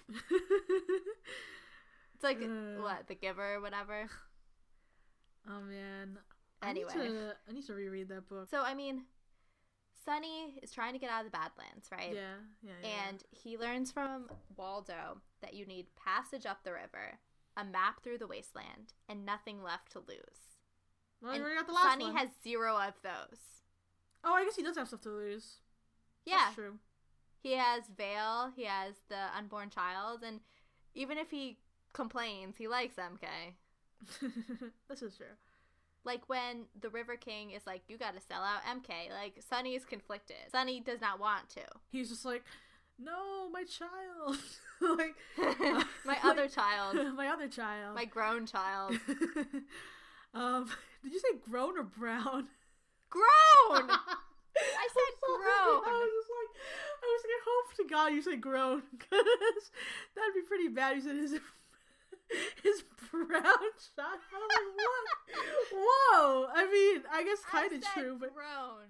[SPEAKER 2] It's like, what, The Giver or whatever?
[SPEAKER 1] Oh, man.
[SPEAKER 2] Anyway.
[SPEAKER 1] I need to reread that book.
[SPEAKER 2] So, I mean, Sonny is trying to get out of the Badlands, right?
[SPEAKER 1] Yeah.
[SPEAKER 2] And he learns from Waldo that you need passage up the river, a map through the wasteland, and nothing left to lose.
[SPEAKER 1] Well, you already got the last
[SPEAKER 2] Sonny
[SPEAKER 1] one.
[SPEAKER 2] has 0 of those.
[SPEAKER 1] Oh, I guess he does have stuff to lose.
[SPEAKER 2] Yeah.
[SPEAKER 1] That's true.
[SPEAKER 2] He has Vale, he has the unborn child, and even if he complains, he likes MK.
[SPEAKER 1] This is true.
[SPEAKER 2] Like, when the River King is like, you gotta sell out MK, like, Sonny is conflicted. Sonny does not want to.
[SPEAKER 1] He's just like, no, my child.
[SPEAKER 2] My other child.
[SPEAKER 1] My other child.
[SPEAKER 2] My grown child.
[SPEAKER 1] Did you say grown or brown?
[SPEAKER 2] Grown! I said grown.
[SPEAKER 1] I was like, I hope to God you said grown, because that'd be pretty bad. You said his brown child. I'm like, what? Whoa! I mean, I guess kind of true, but
[SPEAKER 2] grown.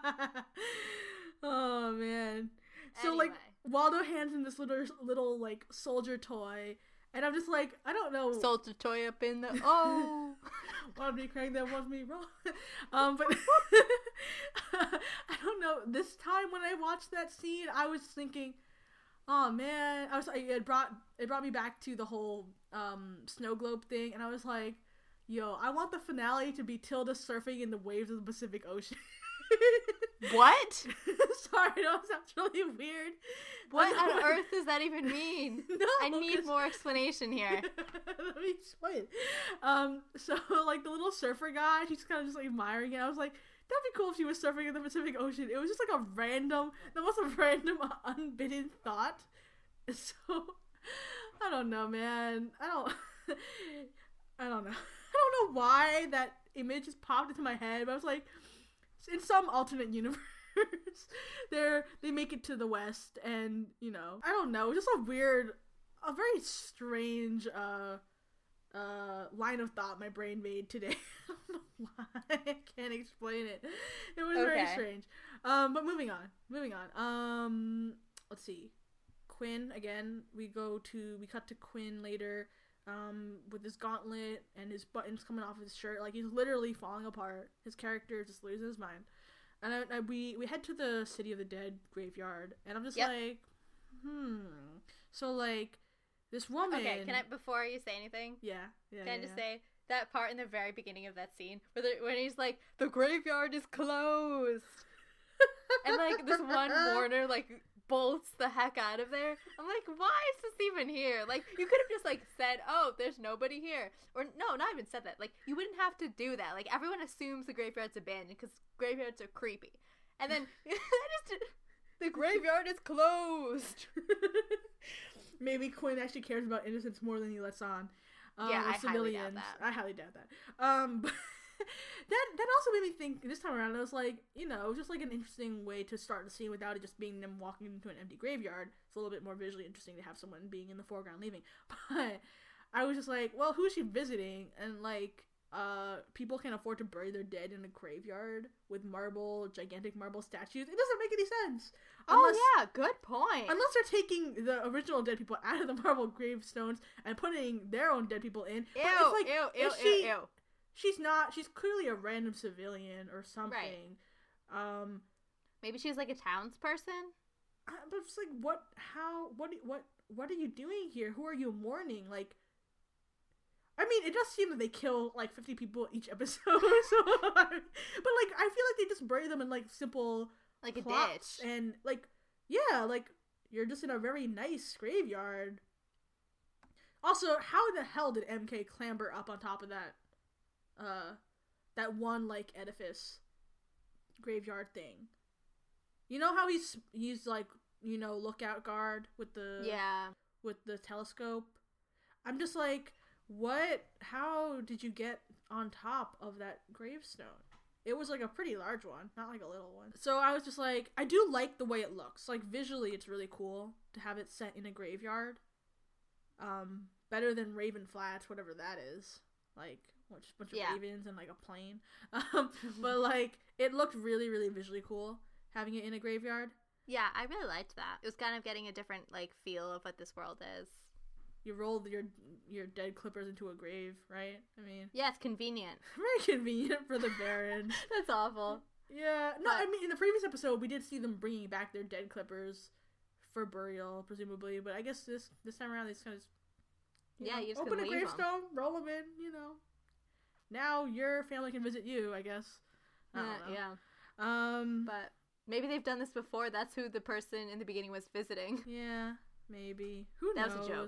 [SPEAKER 1] Oh man. So
[SPEAKER 2] anyway.
[SPEAKER 1] like Waldo hands him this little like soldier toy, and I'm just like, I don't know.
[SPEAKER 2] Soldier toy up in the
[SPEAKER 1] Want me crying that was me wrong. But I don't know. This time when I watched that scene, I was thinking, oh man, it brought me back to the whole snow globe thing, and I was like, yo, I want the finale to be Tilda surfing in the waves of the Pacific Ocean.
[SPEAKER 2] What?
[SPEAKER 1] Sorry, that sounds really weird.
[SPEAKER 2] What on earth does that even mean?
[SPEAKER 1] No,
[SPEAKER 2] I need more explanation here.
[SPEAKER 1] Let me explain. So like the little surfer guy, she's kind of just like admiring it. I was like, that'd be cool if she was surfing in the Pacific Ocean. It was just like the most random, unbidden thought. So I don't know, man. I don't know. I don't know why that image just popped into my head, but I was like, in some alternate universe, they make it to the West, and, you know, I don't know, just a very strange, line of thought my brain made today. I don't know why. I can't explain it. It was very strange. But moving on. Let's see. Quinn, again, we cut to Quinn later, with his gauntlet and his buttons coming off his shirt. Like, he's literally falling apart. His character just loses his mind. And we head to the City of the Dead graveyard, and I'm just like, so like this woman.
[SPEAKER 2] Okay, can I, before you say anything?
[SPEAKER 1] Yeah.
[SPEAKER 2] Can I just say that part in the very beginning of that scene when he's like, the graveyard is closed, and like this one mourner like bolts the heck out of there. I'm like, why is this even here? Like, you could have just like said, oh, there's nobody here, or no, not even said that. Like, you wouldn't have to do that. Like, everyone assumes the graveyard's abandoned because graveyards are creepy, and then the graveyard is closed.
[SPEAKER 1] Maybe Quinn actually cares about innocents more than he lets on.
[SPEAKER 2] I
[SPEAKER 1] civilians.
[SPEAKER 2] highly doubt that.
[SPEAKER 1] But that also made me think this time around. I was like, you know, just like an interesting way to start the scene without it just being them walking into an empty graveyard. It's a little bit more visually interesting to have someone being in the foreground leaving. But I was just like, well, who is she visiting? And like, people can't afford to bury their dead in a graveyard with gigantic marble statues. It doesn't make any sense.
[SPEAKER 2] Good point.
[SPEAKER 1] Unless they're taking the original dead people out of the marble gravestones and putting their own dead people in.
[SPEAKER 2] Ew.
[SPEAKER 1] She's not. She's clearly a random civilian or something.
[SPEAKER 2] Right. Maybe she's like a townsperson.
[SPEAKER 1] but it's like, what are you doing here? Who are you mourning? Like, I mean, it does seem that they kill like 50 people each episode, so, but like I feel like they just bury them in like simple
[SPEAKER 2] like
[SPEAKER 1] plots,
[SPEAKER 2] a ditch,
[SPEAKER 1] and like yeah, like you're just in a very nice graveyard. Also, how the hell did MK clamber up on top of that one like edifice graveyard thing? You know how he's like, you know, lookout guard with the telescope? I'm just like, how did you get on top of that gravestone? It was like a pretty large one, not like a little one. So I was just like, I do like the way it looks. Like visually it's really cool to have it set in a graveyard. Better than Raven Flats, whatever that is. Like, just a bunch of ravens and like a plane. But like, it looked really, really visually cool having it in a graveyard.
[SPEAKER 2] Yeah, I really liked that. It was kind of getting a different like feel of what this world is.
[SPEAKER 1] You rolled your dead clippers into a grave, right? I mean,
[SPEAKER 2] yeah, it's convenient.
[SPEAKER 1] Very convenient for the Baron.
[SPEAKER 2] That's awful.
[SPEAKER 1] Yeah, no, I mean, in the previous episode, we did see them bringing back their dead clippers for burial, presumably. But I guess this time around, they just kind of you just open a gravestone, roll them in. You know, now your family can visit you. I guess. I don't know.
[SPEAKER 2] Yeah. But maybe they've done this before. That's who the person in the beginning was visiting.
[SPEAKER 1] Yeah, maybe. Who knows?
[SPEAKER 2] That was a joke.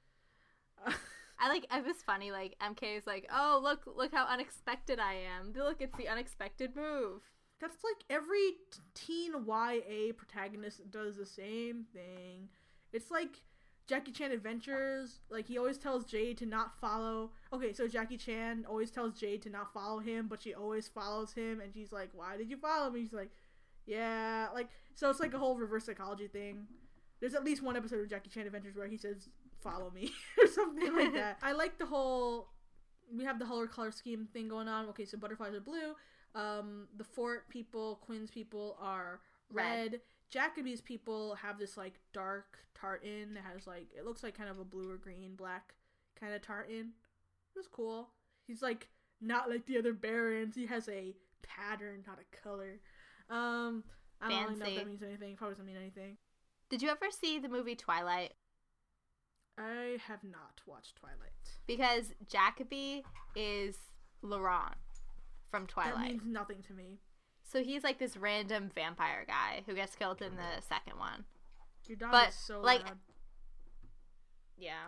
[SPEAKER 2] It was funny, like, MK is like, oh, look how unexpected I am. Look, it's the unexpected move.
[SPEAKER 1] That's like every teen YA protagonist does the same thing. It's like Jackie Chan Adventures, like, he always tells Jade to not follow. Okay, so Jackie Chan always tells Jade to not follow him, but she always follows him, and she's like, why did you follow me? He's like, yeah, like, so it's like a whole reverse psychology thing. There's at least one episode of Jackie Chan Adventures where he says, follow me, or something like that. I like we have the color scheme thing going on. Okay, so butterflies are blue. The Fort people, Quinn's people are red. Jacoby's people have this, like, dark tartan that has, like, it looks like kind of a blue or green, black kind of tartan. It was cool. He's, like, not like the other Barons. He has a pattern, not a color. I don't really know if that means anything. Probably doesn't mean anything.
[SPEAKER 2] Did you ever see the movie Twilight?
[SPEAKER 1] I have not watched Twilight.
[SPEAKER 2] Because Jacoby is Laurent from Twilight.
[SPEAKER 1] That means nothing to me.
[SPEAKER 2] So he's like this random vampire guy who gets killed in the second one.
[SPEAKER 1] Your dog is so loud.
[SPEAKER 2] Yeah.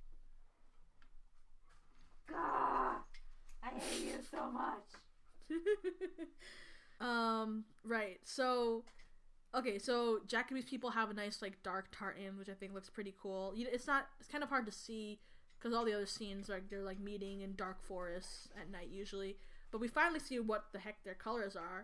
[SPEAKER 2] God, I hate you so much.
[SPEAKER 1] Right. So, okay, so Jacoby's people have a nice, like, dark tartan, which I think looks pretty cool. It's kind of hard to see because all the other scenes, like, they're, like, meeting in dark forests at night usually. But we finally see what the heck their colors are.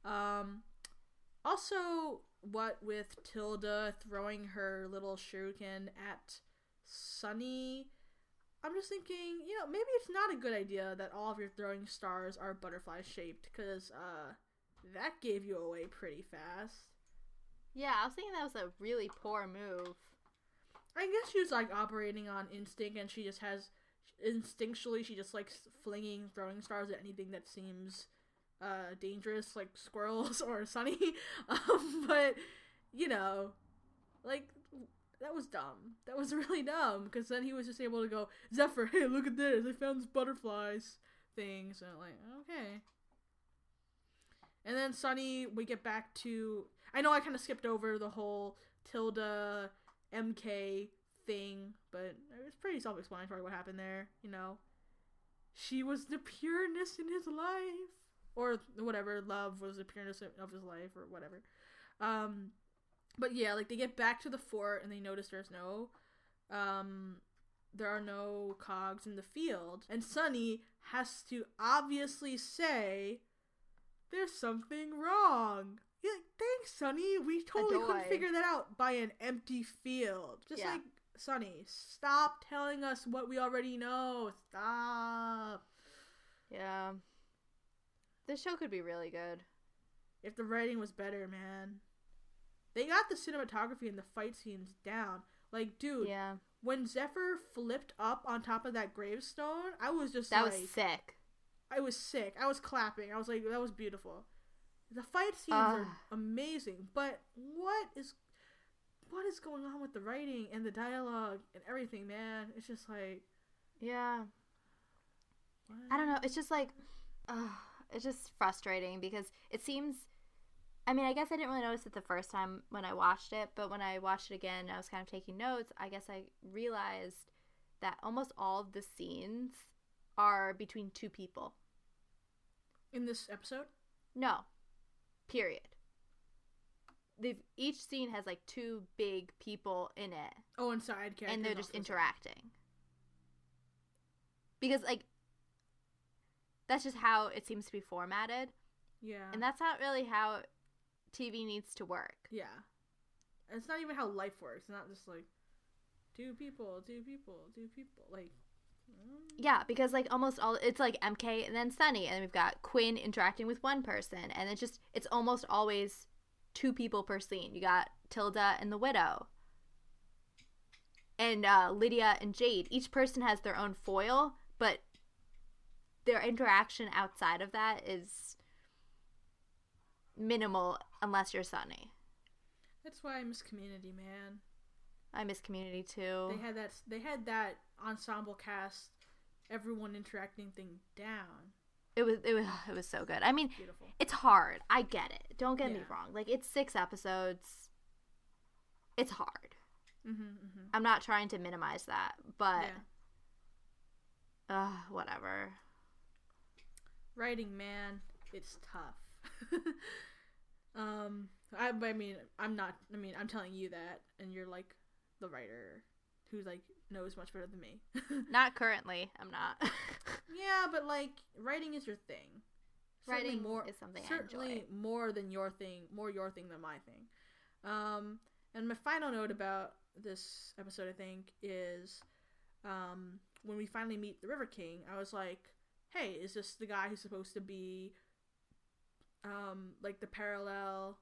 [SPEAKER 1] Also, what with Tilda throwing her little shuriken at Sunny, I'm just thinking, maybe it's not a good idea that all of your throwing stars are butterfly shaped, because, that gave you away pretty fast.
[SPEAKER 2] Yeah, I was thinking that was a really poor move.
[SPEAKER 1] I guess she was, like, operating on instinct, and she just instinctually, she just likes flinging throwing stars at anything that seems dangerous, like squirrels or Sunny. But, like, that was dumb. That was really dumb, because then he was just able to go, Zephyr, hey, look at this, I found this butterflies thing. So, like, okay. And then Sunny, we get back to, I know I kind of skipped over the whole Tilda MK thing, but it was pretty self-explanatory what happened there, She was the pureness in his life. Or whatever, love was the pureness of his life, or whatever. But yeah, like, they get back to the fort, and they notice there are no cogs in the field. And Sunny has to obviously say, there's something wrong. Yeah, thanks, Sunny. We totally couldn't figure that out by an empty field. Just like, Sunny, stop telling us what we already know. Stop.
[SPEAKER 2] Yeah. This show could be really good.
[SPEAKER 1] If the writing was better, man. They got the cinematography and the fight scenes down. Like, dude, when Zephyr flipped up on top of that gravestone, I was just
[SPEAKER 2] That was sick.
[SPEAKER 1] I was sick. I was clapping. I was like, that was beautiful. The fight scenes are amazing. But what is going on with the writing and the dialogue and everything, man? It's just like,
[SPEAKER 2] Yeah.
[SPEAKER 1] what?
[SPEAKER 2] I don't know. It's just like, it's just frustrating because it seems. I mean, I guess I didn't really notice it the first time when I watched it, but when I watched it again, I was kind of taking notes. I guess I realized that almost all of the scenes are between two people.
[SPEAKER 1] In this episode?
[SPEAKER 2] No. Period. Each scene has like two big people in it.
[SPEAKER 1] Oh, and side characters.
[SPEAKER 2] And they're just interacting. Because, like, that's just how it seems to be formatted.
[SPEAKER 1] Yeah.
[SPEAKER 2] And that's not really how TV needs to work.
[SPEAKER 1] Yeah. And it's not even how life works. It's not just like, two people. Like,
[SPEAKER 2] Yeah, because like almost all it's like MK and then Sunny, and then we've got Quinn interacting with one person, and it's almost always two people per scene. You got Tilda and the Widow, and Lydia and Jade. Each person has their own foil, but their interaction outside of that is minimal unless you're Sunny.
[SPEAKER 1] that's why I miss Community, man.
[SPEAKER 2] I miss Community too.
[SPEAKER 1] They had that ensemble cast, everyone interacting thing down.
[SPEAKER 2] It was so good. I mean,
[SPEAKER 1] Beautiful.
[SPEAKER 2] it's hard. I get it. Don't get me
[SPEAKER 1] Yeah.
[SPEAKER 2] wrong. Like, it's 6 episodes. It's hard.
[SPEAKER 1] Mm-hmm.
[SPEAKER 2] I'm not trying to minimize that, but
[SPEAKER 1] Yeah.
[SPEAKER 2] Whatever.
[SPEAKER 1] Writing, man, it's tough. I mean, I'm telling you that, and you're like the writer who like knows much better than me.
[SPEAKER 2] Not currently. I'm not.
[SPEAKER 1] Yeah, but like writing is your thing.
[SPEAKER 2] Writing is something I enjoy.
[SPEAKER 1] More your thing than my thing. And my final note about this episode, I think, is when we finally meet the River King, I was like, hey, is this the guy who's supposed to be like the parallel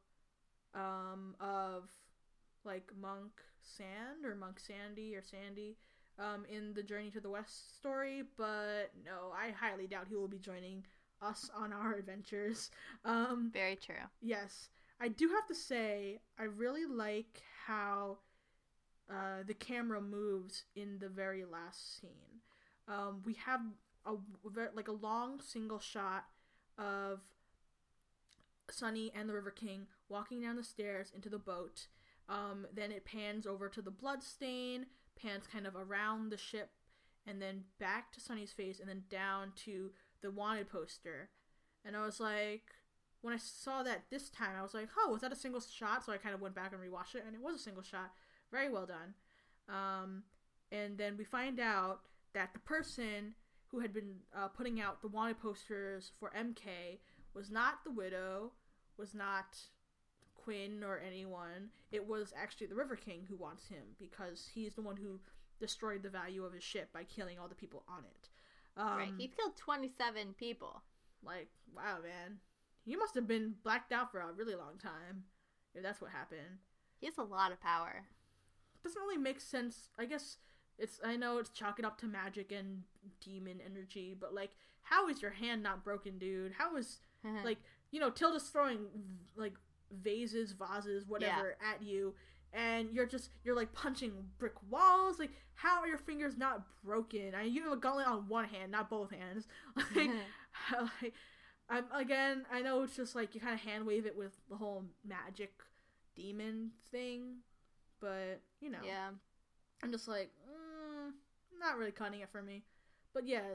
[SPEAKER 1] of like Monk Sand or Monk Sandy or Sandy in the Journey to the West story? But no, I highly doubt he will be joining us on our adventures.
[SPEAKER 2] Very true.
[SPEAKER 1] Yes. I do have to say, I really like how the camera moves in the very last scene. We have a long single shot of Sunny and the River King walking down the stairs into the boat. Then it pans over to the bloodstain, pans kind of around the ship, and then back to Sunny's face, and then down to the wanted poster. And I was like, when I saw that this time, I was like, oh, was that a single shot? So I kind of went back and rewatched it, and it was a single shot. Very well done. And then we find out that the person who had been putting out the wanted posters for MK was not the Widow, was not Quinn or anyone. It was actually the River King who wants him, because he's the one who destroyed the value of his ship by killing all the people on it.
[SPEAKER 2] Right, he killed 27 people.
[SPEAKER 1] Like, wow, man. You must have been blacked out for a really long time, if that's what happened.
[SPEAKER 2] He has a lot of power.
[SPEAKER 1] Doesn't really make sense. I guess I know it's chalk it up to magic and demon energy, but like, how is your hand not broken, dude? How is, like, Tilda's throwing, like, vases, whatever, at you, and you're like punching brick walls. Like, how are your fingers not broken? You have a gauntlet on one hand, not both hands. Like, I know it's just like you kind of hand wave it with the whole magic demon thing, but
[SPEAKER 2] Yeah.
[SPEAKER 1] I'm just like, not really cutting it for me. But yeah,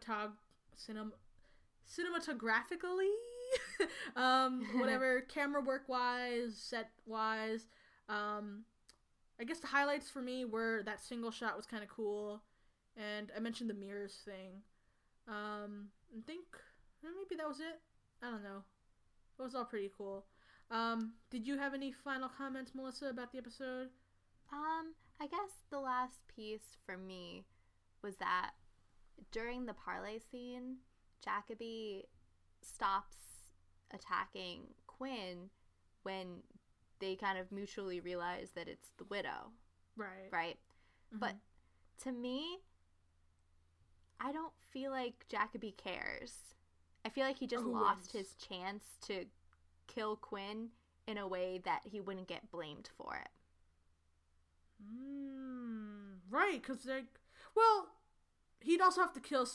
[SPEAKER 1] cinematographically, whatever, camera work wise, set wise, I guess the highlights for me were that single shot was kind of cool, and I mentioned the mirrors thing. I think maybe that was it. I don't know. It was all pretty cool. Did you have any final comments, Melissa, about the episode?
[SPEAKER 2] I guess the last piece for me was that during the parlay scene, Jacoby stops attacking Quinn when they kind of mutually realize that it's the Widow.
[SPEAKER 1] Right.
[SPEAKER 2] Right? Mm-hmm. But to me, I don't feel like Jacoby cares. I feel like he just lost his chance to kill Quinn in a way that he wouldn't get blamed for it.
[SPEAKER 1] Right, because well, he'd also have to kill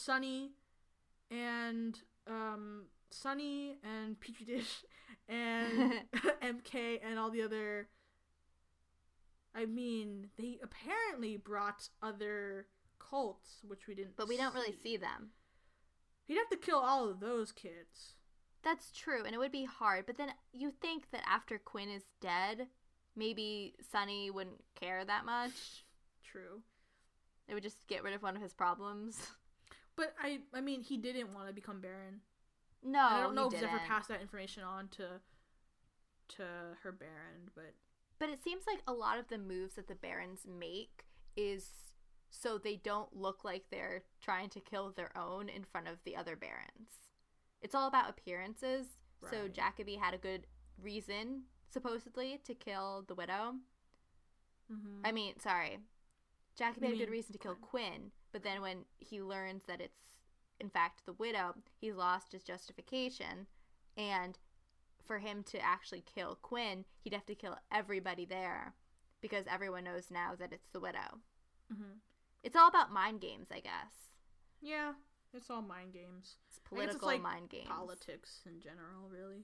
[SPEAKER 1] and Sunny and Petri Dish and MK and all the other. I mean, they apparently brought other cults, which we didn't.
[SPEAKER 2] But we don't really see them.
[SPEAKER 1] He'd have to kill all of those kids.
[SPEAKER 2] That's true, and it would be hard. But then you think that after Quinn is dead, maybe Sunny wouldn't care that much.
[SPEAKER 1] True.
[SPEAKER 2] It would just get rid of one of his problems.
[SPEAKER 1] But I mean, he didn't want to become Baron.
[SPEAKER 2] No,
[SPEAKER 1] and I don't know if he's
[SPEAKER 2] didn't.
[SPEAKER 1] ever passed that information on to her Baron, but
[SPEAKER 2] it seems like a lot of the moves that the Barons make is so they don't look like they're trying to kill their own in front of the other Barons. It's all about appearances. Right. So Jacoby had a good reason, supposedly, to kill the Widow. Mm-hmm. I mean, sorry. Jacoby had a good reason to kill Quinn, but then when he learns that it's, in fact, the Widow, he's lost his justification, and for him to actually kill Quinn, he'd have to kill everybody there, because everyone knows now that it's the Widow. Mm-hmm. It's all about mind games, I guess.
[SPEAKER 1] Yeah, it's all mind games.
[SPEAKER 2] It's political mind games.
[SPEAKER 1] Politics in general, really.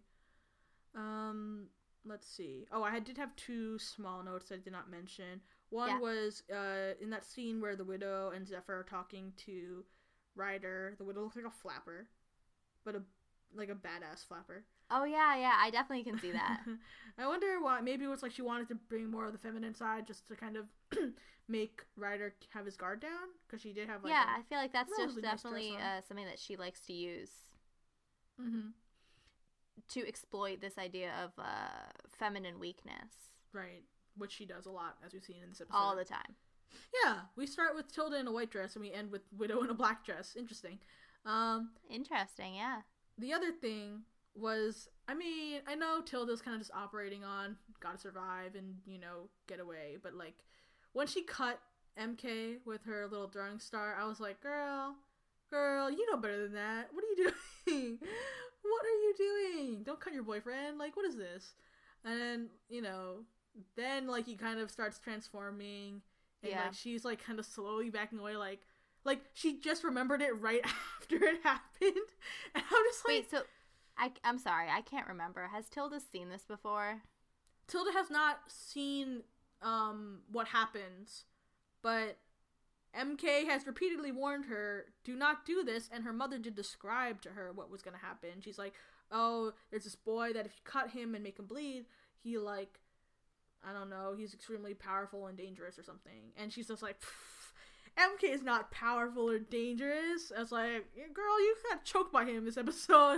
[SPEAKER 1] Let's see. Oh, I did have 2 small notes I did not mention. One was in that scene where the Widow and Zephyr are talking to Ryder. The Widow looks like a flapper, but a badass flapper.
[SPEAKER 2] Oh, yeah, I definitely can see that.
[SPEAKER 1] I wonder why. Maybe it was like she wanted to bring more of the feminine side just to kind of make Ryder have his guard down, because she did have
[SPEAKER 2] I feel like that's just definitely something that she likes to use. Mm-hmm. To exploit this idea of feminine weakness.
[SPEAKER 1] Right, which she does a lot, as we've seen in this episode.
[SPEAKER 2] All the time.
[SPEAKER 1] Yeah, we start with Tilda in a white dress, and we end with Widow in a black dress. Interesting.
[SPEAKER 2] Interesting, yeah.
[SPEAKER 1] The other thing was, I mean, I know Tilda's kind of just operating on gotta survive and, get away, but, when she cut MK with her little throwing star, I was like, girl, you know better than that. What are you doing? What are you doing? Don't cut your boyfriend. What is this? And then, then, he kind of starts transforming, and, she's, kind of slowly backing away, like, she just remembered it right after it happened. And I'm just
[SPEAKER 2] Wait, so, I'm sorry, I can't remember. Has Tilda seen this before?
[SPEAKER 1] Tilda has not seen, what happens, but MK has repeatedly warned her, do not do this, and her mother did describe to her what was going to happen. She's like, oh, there's this boy that if you cut him and make him bleed, he, I don't know, he's extremely powerful and dangerous or something. And she's just like, MK is not powerful or dangerous. I was like, girl, you got choked by him this episode.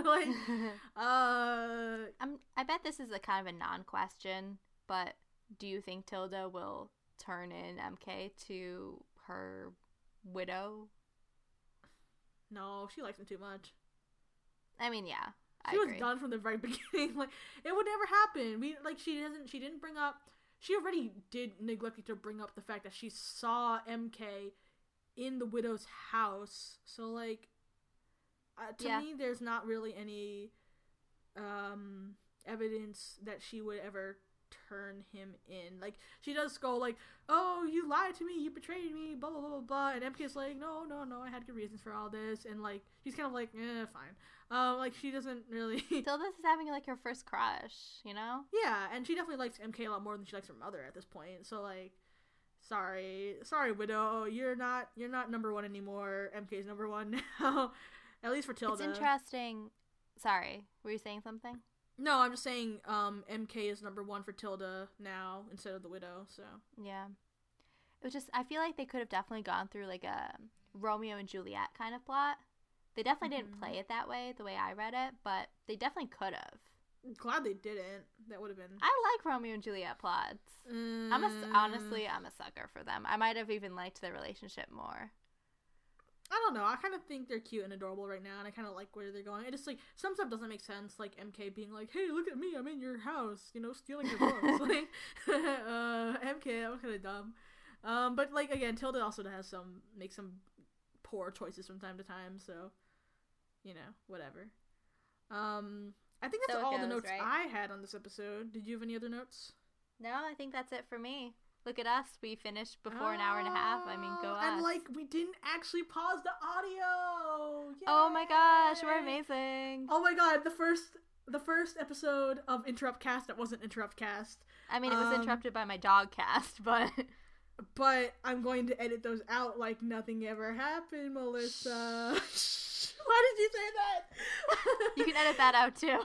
[SPEAKER 2] I bet this is a kind of a non-question, but do you think Tilda will turn in MK to her Widow?
[SPEAKER 1] No, she likes him too much.
[SPEAKER 2] I mean, yeah.
[SPEAKER 1] She was done from the very beginning. It would never happen. She didn't bring up, she already did neglect to bring up the fact that she saw MK in the Widow's house. So, to me, there's not really any evidence that she would ever turn him in. She does go oh, you lied to me, you betrayed me, blah blah blah blah blah, and MK's like, no, I had good reasons for all this, and she's kind of fine. She doesn't really
[SPEAKER 2] Tilda's having her first crush,
[SPEAKER 1] yeah, and she definitely likes MK a lot more than she likes her mother at this point. So sorry Widow, you're not number 1 anymore. MK's number 1 now. At least for Tilda.
[SPEAKER 2] It's interesting. Sorry, were you saying something?
[SPEAKER 1] No, I'm just saying MK is number 1 for Tilda now instead of the Widow, so.
[SPEAKER 2] Yeah. It was just, I feel like they could have definitely gone through a Romeo and Juliet kind of plot. They definitely didn't play it that way, the way I read it, but they definitely could have.
[SPEAKER 1] I'm glad they didn't. That would have been.
[SPEAKER 2] I like Romeo and Juliet plots. Honestly, I'm a sucker for them. I might have even liked their relationship more.
[SPEAKER 1] I don't know. I kind of think they're cute and adorable right now, and I kind of like where they're going. It just some stuff doesn't make sense, MK being like, "Hey, look at me! I'm in your house," stealing your books. MK, that was kind of dumb. But again, Tilda also makes some poor choices from time to time. So, whatever. I think that's all the notes, right? I had on this episode. Did you have any other notes?
[SPEAKER 2] No, I think that's it for me. Look at us. We finished before an hour and a half. I mean, go us.
[SPEAKER 1] And, like, we didn't actually pause the audio. Yay!
[SPEAKER 2] Oh my gosh, we're amazing.
[SPEAKER 1] Oh my god, the first episode of Interrupt Cast that wasn't Interrupt Cast.
[SPEAKER 2] I mean, it was interrupted by my dog cast, but...
[SPEAKER 1] But I'm going to edit those out like nothing ever happened, Melissa. Why did you say that?
[SPEAKER 2] You can edit that out, too.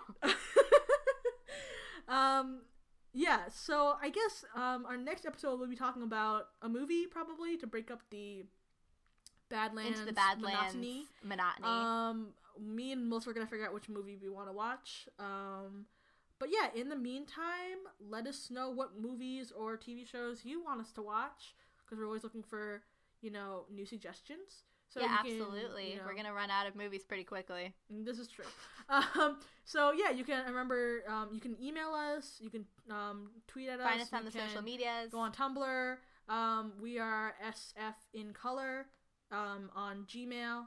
[SPEAKER 1] Yeah, so I guess our next episode we'll be talking about a movie, probably, to break up the Badlands
[SPEAKER 2] Into the Badlands monotony.
[SPEAKER 1] Me and Melissa are going to figure out which movie we want to watch. But yeah, in the meantime, let us know what movies or TV shows you want us to watch, because we're always looking for, new suggestions. So
[SPEAKER 2] yeah, absolutely. We're going to run out of movies pretty quickly.
[SPEAKER 1] This is true. So yeah, you can you can email us, you can tweet at us.
[SPEAKER 2] Find us on the social medias.
[SPEAKER 1] Go on Tumblr. We are SF in Color on Gmail.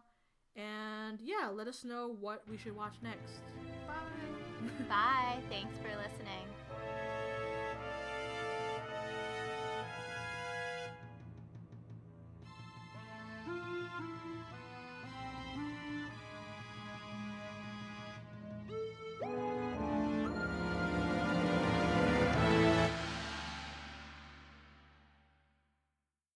[SPEAKER 1] And yeah, let us know what we should watch next. Bye.
[SPEAKER 2] Bye. Thanks for listening.